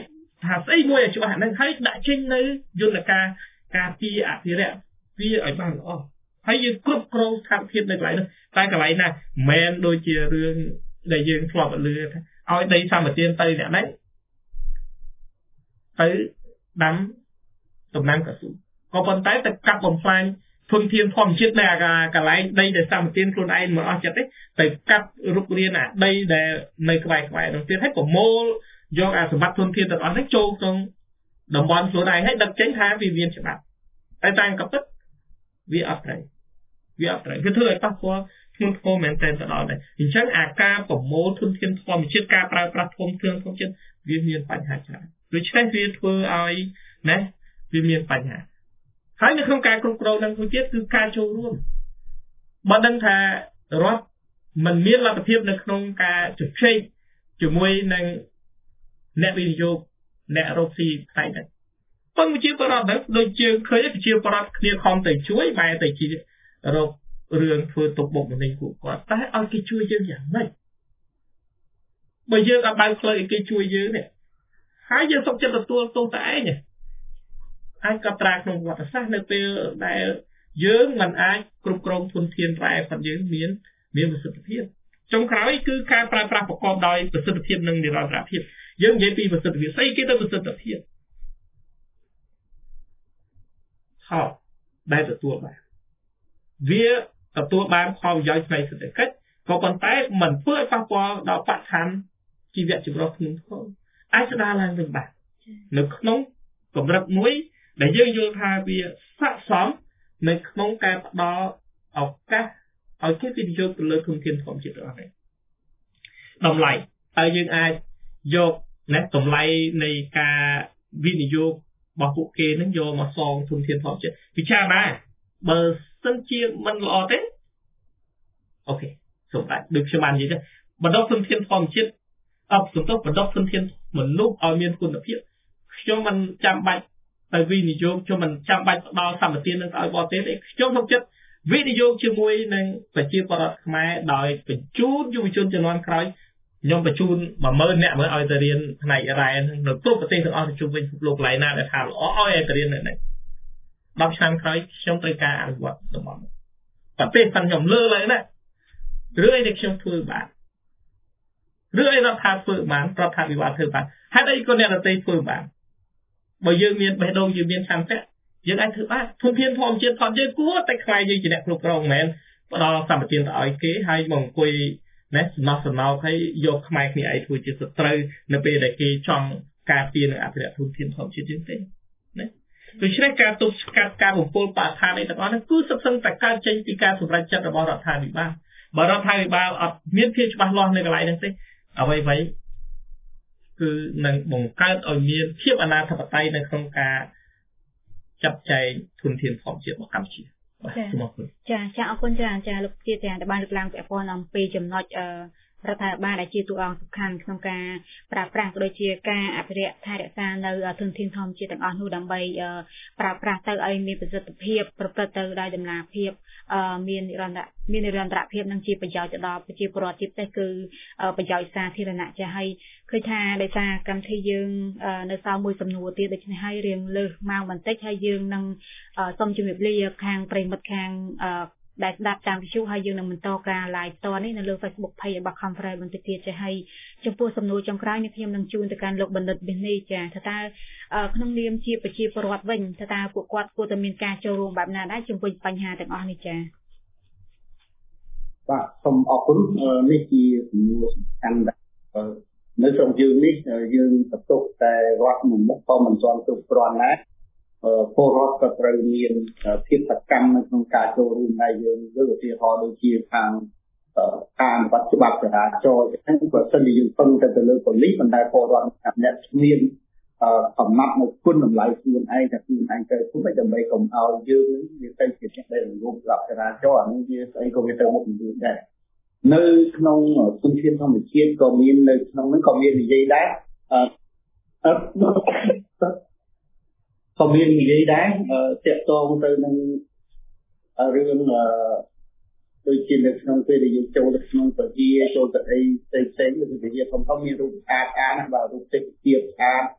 ថាស្អីមួយឲ្យច្បាស់ហ្នឹងហើយដាក់ចេញនៅយន្តការការពារអភិរក្សវាឲ្យបានល្អហើយយើងគ្រប់គ្រងស្ថានភាពនៅកន្លែងនោះតែកន្លែងណាមិនដូចជារឿងដែលយើងធ្លាប់លើថាឲ្យដីសម្បត្តិទៅអ្នកហ្នឹងទៅដាំដំណាំកស៊ូក៏ប៉ុន្តែទៅកាប់បំផ្លាញធនធានធម្មជាតិនៅកន្លែងដីដែលសម្បត្តិខ្លួនឯងមិនអស់ចិត្តទេទៅកាប់រុករានអាដីដែលនៅក្បែរក្បែរនោះទៀតឲ្យប្រមូលយកអាសម្បត្តិធនធានទាំងអស់នេះចូលក្នុងតំបន់ខ្លួនឯងឲ្យដឹកចេញថាវាមានច្បាប់តែតាំងកពិតវាអត់ត្រូវវាអត់ត្រូវគឺធ្វើឲ្យប៉ះពាល់ធ្ងន់ធ្ងរមែនទែនទៅដល់ដែរអញ្ចឹងអាការប្រមូលធនធានធម្មជាតិការប្រើប្រាស់ធនធានធម្មជាតិវាមានបញ្ហាច្រើនដូច្នេះវាធ្វើឲ្យណាវាមានបញ្ហាហើយនៅក្នុងការគ្រប់គ្រងនឹងមួយទៀតគឺការចូលរួមបើដឹងថារដ្ឋមិនមានលទ្ធភាពនៅក្នុងការជជែកជាមួយនឹងអ្នកវិនិយោគអ្នករកស៊ីផ្នែកនេះប៉ុន្តែជាបរិបទហ្នឹងដូចជាឃើញជាបរិបទគ្នាខំទៅជួយបែរទៅជារករឿងធ្វើទុកបុកម្នេញពួកគាត់តែឲ្យគេជួយយើងយ៉ាងម៉េចបើយើងអត់បើកផ្លូវឲ្យគេជួយយើងនេះហើយយើងសុខចិត្តទទួលទោសតែឯងអាចកត់ត្រាក្នុងប្រវត្តិសាស្ត្រនៅពេលដែលយើងមិនអាចគ្រប់គ្រងធនធានរ៉ែរបស់យើងមានមានប្រសិទ្ធភាពចុងក្រោយគឺការប្រើប្រាស់ប្រកបដោយប្រសិទ្ធភាពនិងនិរន្តរភាពយើងនិយាយពីប្រសិទ្ធភាពស្អីគេទៅប្រសិទ្ធភាពផលដែលទទួលបានវាទទួលបានផលប្រយោជន៍ផ្នែកសេដ្ឋកិច្ចក៏ប៉ុន្តែមិនធ្វើឲ្យប៉ះពាល់ដល់បរិស្ថានជីវៈចម្រុះក្នុងខ្លួនអាចស្ដារឡើងវិញបាននៅក្នុងកម្រិតមួយដែលយើងយល់ថាវាស័ក្តិសមនៅក្នុងការផ្ដល់ឱកាសឲ្យគេវិនិយោគទៅលើធនធានធម្មជាតិរបស់នេះតម្លៃហើយយើងអាចយកណាតម្លៃនៃការវិនិយោគរបស់ពួកគេនឹងយកមកសងធនធានធម្មជាតិពិចារណាបើសិនជាមិនល្អទេអូខេសូមតែដូចខ្ញុំបាននិយាយទៅបណ្ដុះធនធានធម្មជាតិអបសំទោសបណ្ដុះធនធានមនុស្សឲ្យមានគុណភាពខ្ញុំមិនចាំបាច់ទៅវិនិយោគខ្ញុំមិនចាំបាច់ផ្ដល់សម្បត្តិនឹងឲ្យបរទេសទេខ្ញុំសុខចិត្តវិនិយោគជាមួយនឹងប្រជាពលរដ្ឋខ្មែរដោយបញ្ជូនយុវជនជំនាន់ក្រោយខ្ញុំបញ្ជូន one thousand នាក់មកឲ្យទៅរៀនផ្នែករ៉ែនៅគ្រប់ប្រទេសទាំងអស់ជុំវិញពិភពលោកកន្លែងណាដែលថាល្អឲ្យទៅរៀននៅនេះtenឆ្នាំក្រោយខ្ញុំត្រូវការអនុវត្តតំបន់ប្រទេសខាងខ្ញុំលើឡើយណារឿងអីដែលខ្ញុំធ្វើបានរឿងអីរដ្ឋាភិបាលធ្វើបានរដ្ឋាភិបាលធ្វើបានហេតុអីក៏អ្នកដទៃធ្វើបានបើយើងមានបេះដូងយើងមានឆន្ទៈយើងអាចធ្វើបានធនធានធម្មជាតិផងយើងគួរតែខ្លាយយើងជាអ្នកគ្រប់គ្រងមិនមែនផ្ដល់សម្បត្តិទៅឲ្យគេហើយមកអង្គុយណាសំណោះសំណោកឲ្យយកខ្មែរគ្នាឯងធ្វើជាសត្រូវនៅពេលដែលគេចង់ការពារនិងអភិរក្សធនធានធម្មជាតិយើងទេណាដូច្នេះការទប់ស្កាត់ការបំពុលបរិស្ថាននេះទាំងអស់នោះគឺសុទ្ធសឹងតែកើតចេញពីការសម្រេចចិត្តរបស់រដ្ឋាភិបាលបើរដ្ឋាភិបាលអត់មានភាពច្បាស់លាស់នៅកន្លែងនេះទេអ្វីៗគឺនឹងបង្កើតឲ្យមានភាពអនាធិបតេយ្យនៅក្នុងការចាត់ចែងធនធានធម្មជាតិរបស់កម្ពុជាបាទសូមអរគុណចាចាអរគុណច្រើនចាលោកជាទាំងបានលើកឡើងពាក់ព័ន្ធអំពីចំណុចអឺរដ្ឋាភិបាលដែលជាតួអង្គសំខាន់ក្នុងការប្រើប្រាស់ក៏ដូចជាការអភិរក្សថែរក្សានៅធនធានធម្មជាតិទាំងអស់នោះដើម្បីប្រើប្រាស់ទៅឲ្យមានប្រសិទ្ធភាពប្រព្រឹត្តទៅដោយដំណាភាពមាននិរន្តរមាននិរន្តរភាពនិងជាប្រយោជន៍ទៅដល់ប្រជាពលរដ្ឋជាពិសេសគឺប្រយោជន៍សាធារណៈចាហើយឃើញថាដោយសារកម្មវិធីយើងនៅសល់មួយសំណួរទៀតដូច្នេះហើយរៀងលើសម៉ោងបន្តិចហើយយើងនឹងសូមជម្រាបលាខាងប្រិមិត្តខាងដែលស្ដាប់តាមវិទ្យុហើយយើងនឹងបន្តការ live តនេះនៅលើ Facebook Page របស់ Conference បន្តិចទៀតចាហើយចំពោះសំណួរចុងក្រោយនេះខ្ញុំនឹងជូនទៅកាន់លោកបណ្ឌិតប៊ីនីចាថាតើក្នុងនាមជាប្រជាពលរដ្ឋវិញថាតើពួកគាត់គួរតែមានការចូលរួមបែបណាដែរចំពោះបញ្ហាទាំងអស់នេះចាបាទសូមអរគុណនេះជាសំណួរសំខាន់ដែរនៅក្នុងយើងនេះយើងបន្ទុកតែរដ្ឋមួយមុខក៏មិនទាន់គ្រប់គ្រាន់ដែរពលរដ្ឋក៏ត្រូវមានភាពសកម្មនៅក្នុងការចូលរួមដែរយើងលើកឧទាហរណ៍ដូចជាខាងការអនុវត្តច្បាប់ចរាចរណ៍ចឹងបើសិនជាយើងពឹងទៅលើប៉ូលីសមិនដែលពលរដ្ឋអ្នកមានកំណត់នៅគុណតម្លៃខ្លួនឯងថាខ្លួនឯងត្រូវធ្វើម៉េចដើម្បីកុំឲ្យយើងនឹងវាទៅជាអ្នកដែលរំលោភច្បាប់ចរាចរណ៍អានេះវាស្អីក៏វាទៅមុខមួយដែរនៅក្នុងធនធានធម្មជាតិក៏មាននៅក្នុងហ្នឹងក៏មាននិយាយដែរអឺក៏មាននិយាយដែរតាក់ទងទៅនឹងរឿងដូចជានៅក្នុងពេលដែលយើងចូលទៅក្នុងពជាចូលទៅអីផ្សេងផ្សេងគឺពជាធំធំមានរូបអាតអានបាទរូបទេសភាពអាត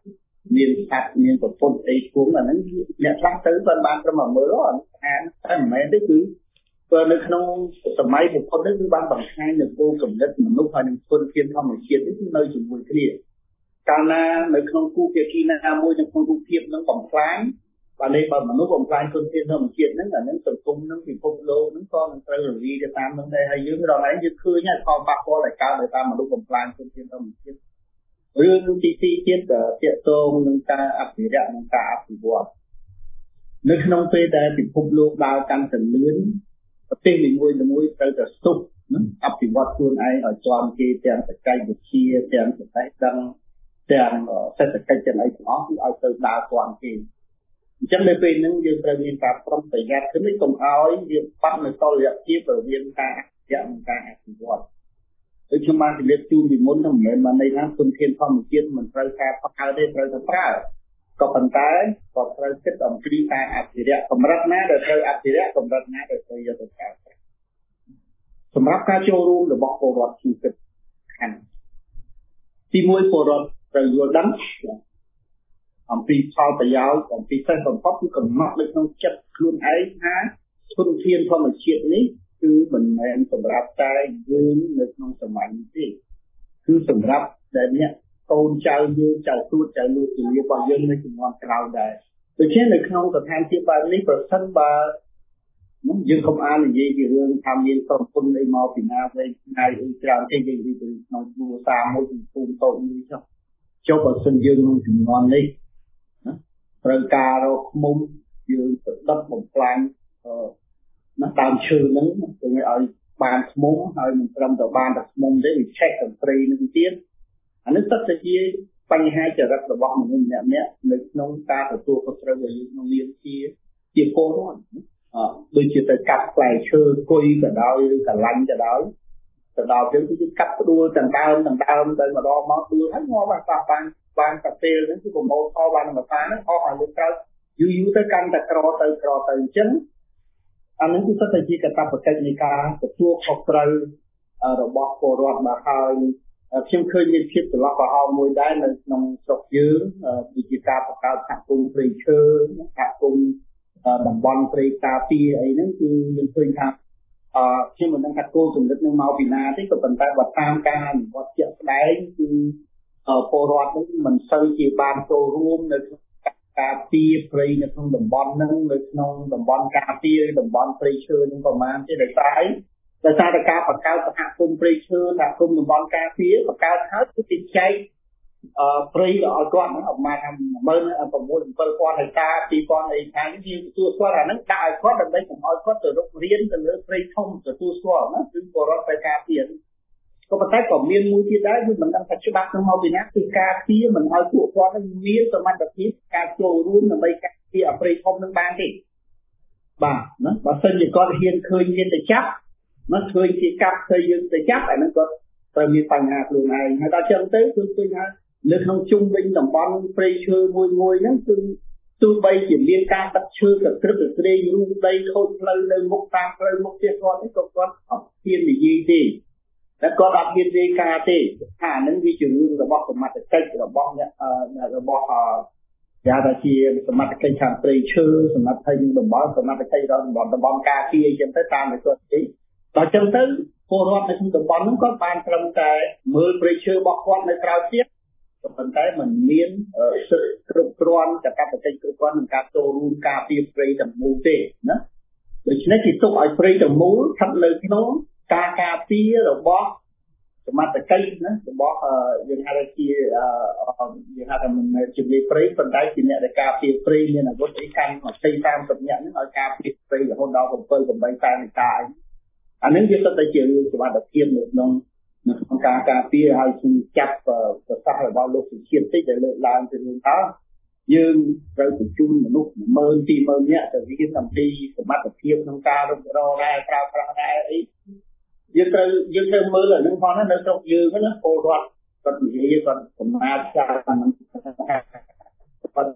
មានថាមានប្រពន្ធអីគួងអាហ្នឹងអ្នកខ្លះទៅបានបានប្រមាណមើលអានតែមិនមែនទេគឺព្រោះនៅក្នុងសម័យប្រពន្ធនេះគឺបានបង្ហាញនៅគោលគំនិតមនុស្សហើយនឹងគុណភាពធម្មជាតិនេះគឺនៅជាមួយគ្នាកាលណានៅក្នុងគូភាគីណាមួយនៅក្នុងរូបភាពនឹងបំផ្លាញបាទនេះបើមនុស្សបំផ្លាញគុណភាពធម្មជាតិហ្នឹងអាហ្នឹងសង្គមនឹងពិភពលោកហ្នឹងក៏នឹងត្រូវរលាយទៅតាមហ្នឹងដែរហើយយើងរងឯងយើងឃើញហើយផលប៉ះពាល់ដែលកើតដោយតាមមនុស្សបំផ្លាញគុណភាពធម្មជាតិរឿងទីពីរទៀតក៏ទាក់ទងនឹងការអភិរក្សនិងការអភិវឌ្ឍនៅក្នុងពេលដែលពិភពលោកដើរកាន់តែលឿនប្រទេសនីមួយៗត្រូវតែស្ទុះអភិវឌ្ឍខ្លួនឯងឲ្យជាន់គេទាំងបច្ចេកវិទ្យាទាំងចំណេះដឹងទាំងសេដ្ឋកិច្ចទាំងអីទាំងអស់គឺឲ្យទៅដើរទាន់គេអញ្ចឹងនៅពេលហ្នឹងយើងត្រូវមានការប្រុងប្រយ័ត្នគឺកុំឲ្យយើងបាត់នៅតុល្យភាពរវាងការអភិរក្សនិងការអភិវឌ្ឍដូចខ្ញុំបានជម្រាបជូនពីមុនហ្នឹងមិនមែនបានន័យថាគុណធាតុធម្មជាតិមិនត្រូវការប្រើទេត្រូវតែប្រើក៏ប៉ុន្តែក៏ត្រូវគិតអំពីការអភិរក្សកម្រិតណាដែលត្រូវអភិរក្សកម្រិតណាដែលត្រូវយកទៅប្រើសម្រាប់ការចូលរួមរបស់ពលរដ្ឋគឺគិតខាងទីមួយពលរដ្ឋត្រូវយល់ដឹងអំពីផលប្រយោជន៍អំពីសេចក្ដីបំផុតគឺកំណត់នៅក្នុងចិត្តខ្លួនឯងថាគុណធាតុធម្មជាតិនេះគឺមិនមែនសម្រាប់តែយើងនៅក្នុងសម័យនេះទេគឺសម្រាប់តែអ្នកកូនចៅយើងចៅទួតចៅលូតលារបស់យើងនៅជំនាន់ក្រោយដែរដូច្នេះនៅក្នុងស្ថានភាពបែបនេះប្រសិនបើយើងកុំអាននិយាយពីរឿងថាមានក្រុមហ៊ុនអីមកពីណាវិញថ្ងៃអីច្រើនទេយើងនិយាយពីក្នុងគ្រួសារមួយពីភូមិតូចមួយចុះចុះបើសិនយើងក្នុងជំនាន់នេះត្រូវការរកឃុំយើងទៅដុតបំផ្លាញណាដើមឈើហ្នឹងទៅឲ្យបានឃុំហើយមិនត្រឹមតែបានតែឃុំទេវាឆែកតន្ត្រីនឹងទៀតអានេះទឹកតែជាបញ្ហាចរិតរបស់មនុស្សម្នាក់ៗនៅក្នុងការទទួលខុសត្រូវរបស់យើងក្នុងនាមជាជាពលរដ្ឋអឺដូចជាទៅកាប់ផ្លែឈើគុយក៏ដោយឬកលាញ់ក៏ដោយទៅដល់យើងគឺកាប់ផ្ដួលទាំងដើមទាំងដើមទៅម្ដងមកដួលហើយងាប់បានបានបានតែពេលហ្នឹងគឺប្រមូលផលបានមួយតាហ្នឹងអស់ឲ្យលើក្រោយយូរយូរទៅកាន់តែក្រទៅក្រទៅអញ្ចឹងអានេះគឺទៅជាកាតព្វកិច្ចនៃការទទួលខុសត្រូវរបស់ពលរដ្ឋមកហើយខ្ញុំឃើញមានភាពច្រឡំប្រហោងមួយដែរនៅក្នុងស្រុកយើងវិជាការបង្កើតសហគមន៍ព្រៃឈើសហគមន៍តំបន់ព្រៃការពារអីហ្នឹងគឺយើងឃើញថាអឺខ្ញុំមិនដឹងថាគោលគំនិតនឹងមកពីណាទេក៏ប៉ុន្តែបើតាមការអនុវត្តជាក់ស្ដែងគឺពលរដ្ឋនឹងមិនសូវជាបានចូលរួមនៅក្នុងការពារព្រៃនៅក្នុងតំបន់ហ្នឹងនៅក្នុងតំបន់ការពារតំបន់ព្រៃឈើនឹងប្រមាណទេដោយសារអីដោយសារតែការបង្កើតសហគមន៍ព្រៃឈើសហគមន៍តំបន់ការពារបង្កើតហើយគឺទីចែកអឺព្រៃឲ្យគាត់អមថា16000 7000ហិកតាពីរពាន់អីខាងវាទទួលស្គាល់អាហ្នឹងដាក់ឲ្យគាត់ដើម្បីកុំឲ្យគាត់ទៅរករៀនទៅលើព្រៃធំទទួលស្គាល់ណាគឺពលរដ្ឋត្រូវការពារក៏ប៉ុន្តែក៏មានមួយទៀតដែរគឺមិនដឹងថាច្បាប់នឹងមកពីណាគឺការពារមិនឲ្យពួកគាត់មានសមត្ថភាពការចូលរួមដើម្បីការពារអព្រៃធំនឹងបានទេបាទណាបើសិនជាគាត់ហ៊ានឃើញមានទៅចាប់មកឃើញគេកាប់ទៅយើងទៅចាប់អាហ្នឹងគាត់ត្រូវមានបញ្ហាខ្លួនឯងហើយដល់ចឹងទៅគឺឃើញថានៅក្នុងជុំវិញតំបន់ព្រៃឈើមួយមួយហ្នឹងគឺទោះបីជាមានការដឹកឈើកក្រឹបកក្រែងរូបដីខូចផ្លូវនៅមុខតាមផ្លូវមុខផ្ទះគាត់នេះក៏គាត់អត់ហ៊ាននិយាយទេតែគាត់អត់មានរាយការណ៍ទេថាអានឹងវាជារឿងរបស់សមត្ថកិច្ចរបស់អ្នករបស់យ៉ាងថាជាសមត្ថកិច្ចខាងព្រៃឈើសមត្ថកិច្ចតំបន់សមត្ថកិច្ចរបស់តំបន់ការពារអញ្ចឹងទៅតាមតែគាត់ទេដល់ចឹងទៅពលរដ្ឋនៅក្នុងតំបន់នោះគាត់បានត្រឹមតែមើលព្រៃឈើរបស់គាត់នៅក្រៅទៀតក៏ប៉ុន្តែมันមានសិទ្ធិគ្រប់គ្រាន់កាតព្វកិច្ចគ្រប់គ្រាន់ក្នុងការចូលរួមការពារព្រៃទាំងមូលទេណាដូច្នេះគេទុកឲ្យព្រៃទាំងមូលស្ថិតនៅក្នុងការការពាររបស់សមត្ថកិច្ចណារបស់យើងហៅថាជាយើងហៅថាមិនមែនជាព្រៃប៉ុន្តែជាអ្នកដែលការពារព្រៃមានអាវុធអីកាន់ยี่สิบ 30នាក់ហ្នឹងឲ្យការពារព្រៃរហូតដល់seven 8 តែនៃការអានេះវាសុទ្ធតែជារឿងសុវត្ថិភាពនៅក្នុងនៅក្នុងការការពារឲ្យជំចាប់ប្រសាសន៍របស់លោកសុជាតិតិចដែលលើកឡើងពីរឿងតើយើងត្រូវបញ្ជូនមនុស្ស10000 20000នាក់ទៅរៀនអំពីសមត្ថភាពក្នុងការរករករ៉ែប្រើប្រាស់រ៉ែអីយើងត្រូវយើងត្រូវមើលអានឹងផងណានៅស្រុកយើងណាពលរដ្ឋគាត់និយាយគាត់កំណត់ចាហ្នឹងគាត់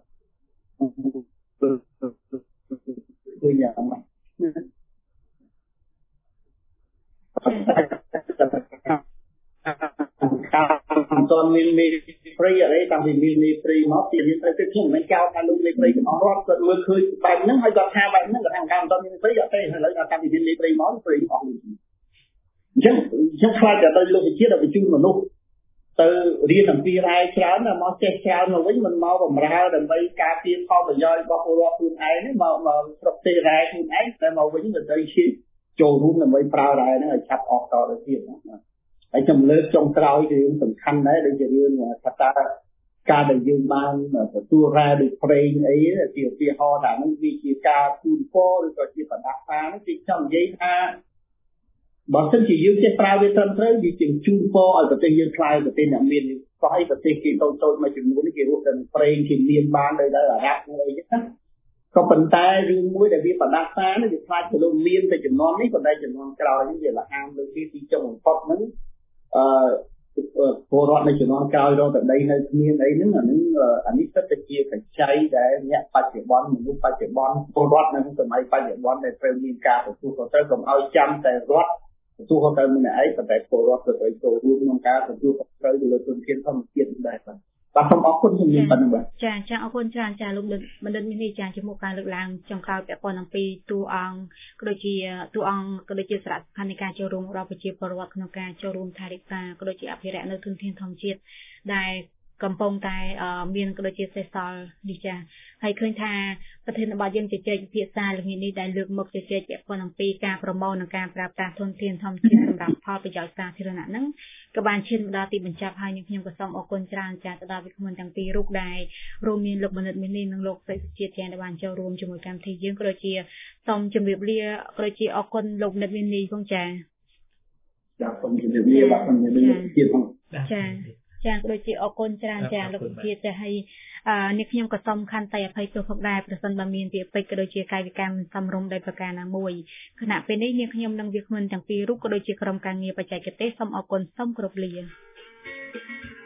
គឺយ៉ាងម៉េចអត់ទាន់មានមេព្រៃអីតាំងពីមានមេព្រៃមកពីមានព្រៃទៅខ្ញុំមិនចោលថាលោកមេព្រៃទាំងអស់រដ្ឋគាត់មើលឃើញបែបហ្នឹងហើយគាត់ថាបែបហ្នឹងគាត់ថាកម្មតមានព្រៃអត់ទេឥឡូវតាំងពីមានមេព្រៃមកព្រៃអស់អញ្ចឹងអញ្ចឹងខ្លាចតែលោកវិជាដល់បញ្ជូនមនុស្សទៅរៀនអំពីរ៉ែច្រើនមកចេះច្រើនមកវិញមិនមកបំរើដើម្បីការពារផលប្រយោជន៍របស់ពលរដ្ឋខ្លួនឯងមកមកស្រុកទេសរ៉ែខ្លួនឯងតែមកវិញមិនទៅជាចូលរួមដើម្បីប្រើរ៉ែហ្នឹងឲ្យឆាប់អស់តទៅទៀតណាហើយចំលើកចុងក្រោយគឺរឿងសំខាន់ដែរដូចជារឿងថាតើការដែលយើងបានទទួលរ៉ែដូចប្រេងអីជាឧទាហរណ៍ថាហ្នឹងវាជាការគូនពរឬក៏ជាបដាសាហ្នឹងគឺចង់និយាយថាបើសិនជាយើងចេះប្រើវាត្រឹមត្រូវវាជាជូនពរឲ្យប្រទេសយើងខ្លាយប្រទេសអ្នកមានស្អីប្រទេសគេតូចតូចមួយចំនួនគេរស់តែប្រេងគេមានបានដោយដោយអារ៉ាប់អីចឹងណាក៏ប៉ុន្តែរឿងមួយដែលវាបដាសានេះវាខ្លាចទៅលោកមានតែចំនួននេះប៉ុន្តែចំនួនក្រោយនេះវាលអាមលើគេទីចុងបំផុតហ្នឹងអឺពលរដ្ឋនៅចំនួនក្រោយរកតែដីនៅគ្មានអីហ្នឹងអានេះអានេះពិតតែជាកញ្ចៃដែលអ្នកបច្ចុប្បន្នមនុស្សបច្ចុប្បន្នពលរដ្ឋនៅសម័យបច្ចុប្បន្នដែលត្រូវមានការទទួលខុសត្រូវកុំឲ្យចាំតែរដ្ឋទទួលខុសត្រូវម្នាក់ឯងប៉ុន្តែពលរដ្ឋក៏ត្រូវចូលរួមក្នុងការទទួលខុសត្រូវទៅលើទុនធានធម្មជាតិដែរបាទបាទសូមអរគុណជំរាបប៉ុណ្ណឹងបាទចាចាអរគុណច្រើនចាលោកបណ្ឌិតនេះចាចំពោះការលើកឡើងចុងក្រោយពាក់ព័ន្ធអំពីតួអង្គក៏ដូចជាតួអង្គក៏ដូចជាសារៈសំខាន់នៃការចូលរួមរបស់ប្រជាពលរដ្ឋក្នុងការចូលរួមថែរក្សាក៏ដូចជាអភិរក្សនៅទុនធានធម្មជាតិដែលកំពុងតែមានក៏ដូចជាសេសសល់នេះចាហើយឃើញថាប្រធានបទយើងជជែកពិភាក្សាល្ងាចនេះដែលលើកមកជជែកពាក់ព័ន្ធអំពីការប្រមូលនិងការប្រើប្រាស់ធនធានធម្មជាតិសម្រាប់ផលប្រយោជន៍សាធារណៈហ្នឹងក៏បានឈានមកដល់ទីបញ្ចប់ហើយនឹងខ្ញុំក៏សូមអរគុណច្រើនចាទៅដល់វិក្កាមទាំងពីររូបដែលរួមមានលោកបណ្ឌិតមីនីនិងលោកសេចក្ដីជាតិដែលបានចូលរួមជាមួយកម្មវិធីយើងក៏ដូចជាសូមជម្រាបលាក៏ដូចជាអរគុណលោកបណ្ឌិតមីនីផងចាចាសូមជម្រាបលាបាទជំរាបលាទៀតផងចាចាក៏ដូចជាអរគុណច្រើនចាលោកជាតិចាហើយនេះខ្ញុំក៏សូមខន្តីអភ័យទោសផងដែរប្រសិនបើមានពាក្យពេចន៍ក៏ដូចជាកាយវិការមិនសមរម្យដោយប្រការណាមួយខណៈពេលនេះនាងខ្ញុំនិងវាគ្មិនទាំងពីររូបក៏ដូចជាក្រុមការងារបច្ចេកទេសសូមអរគុណសូមគោរពលា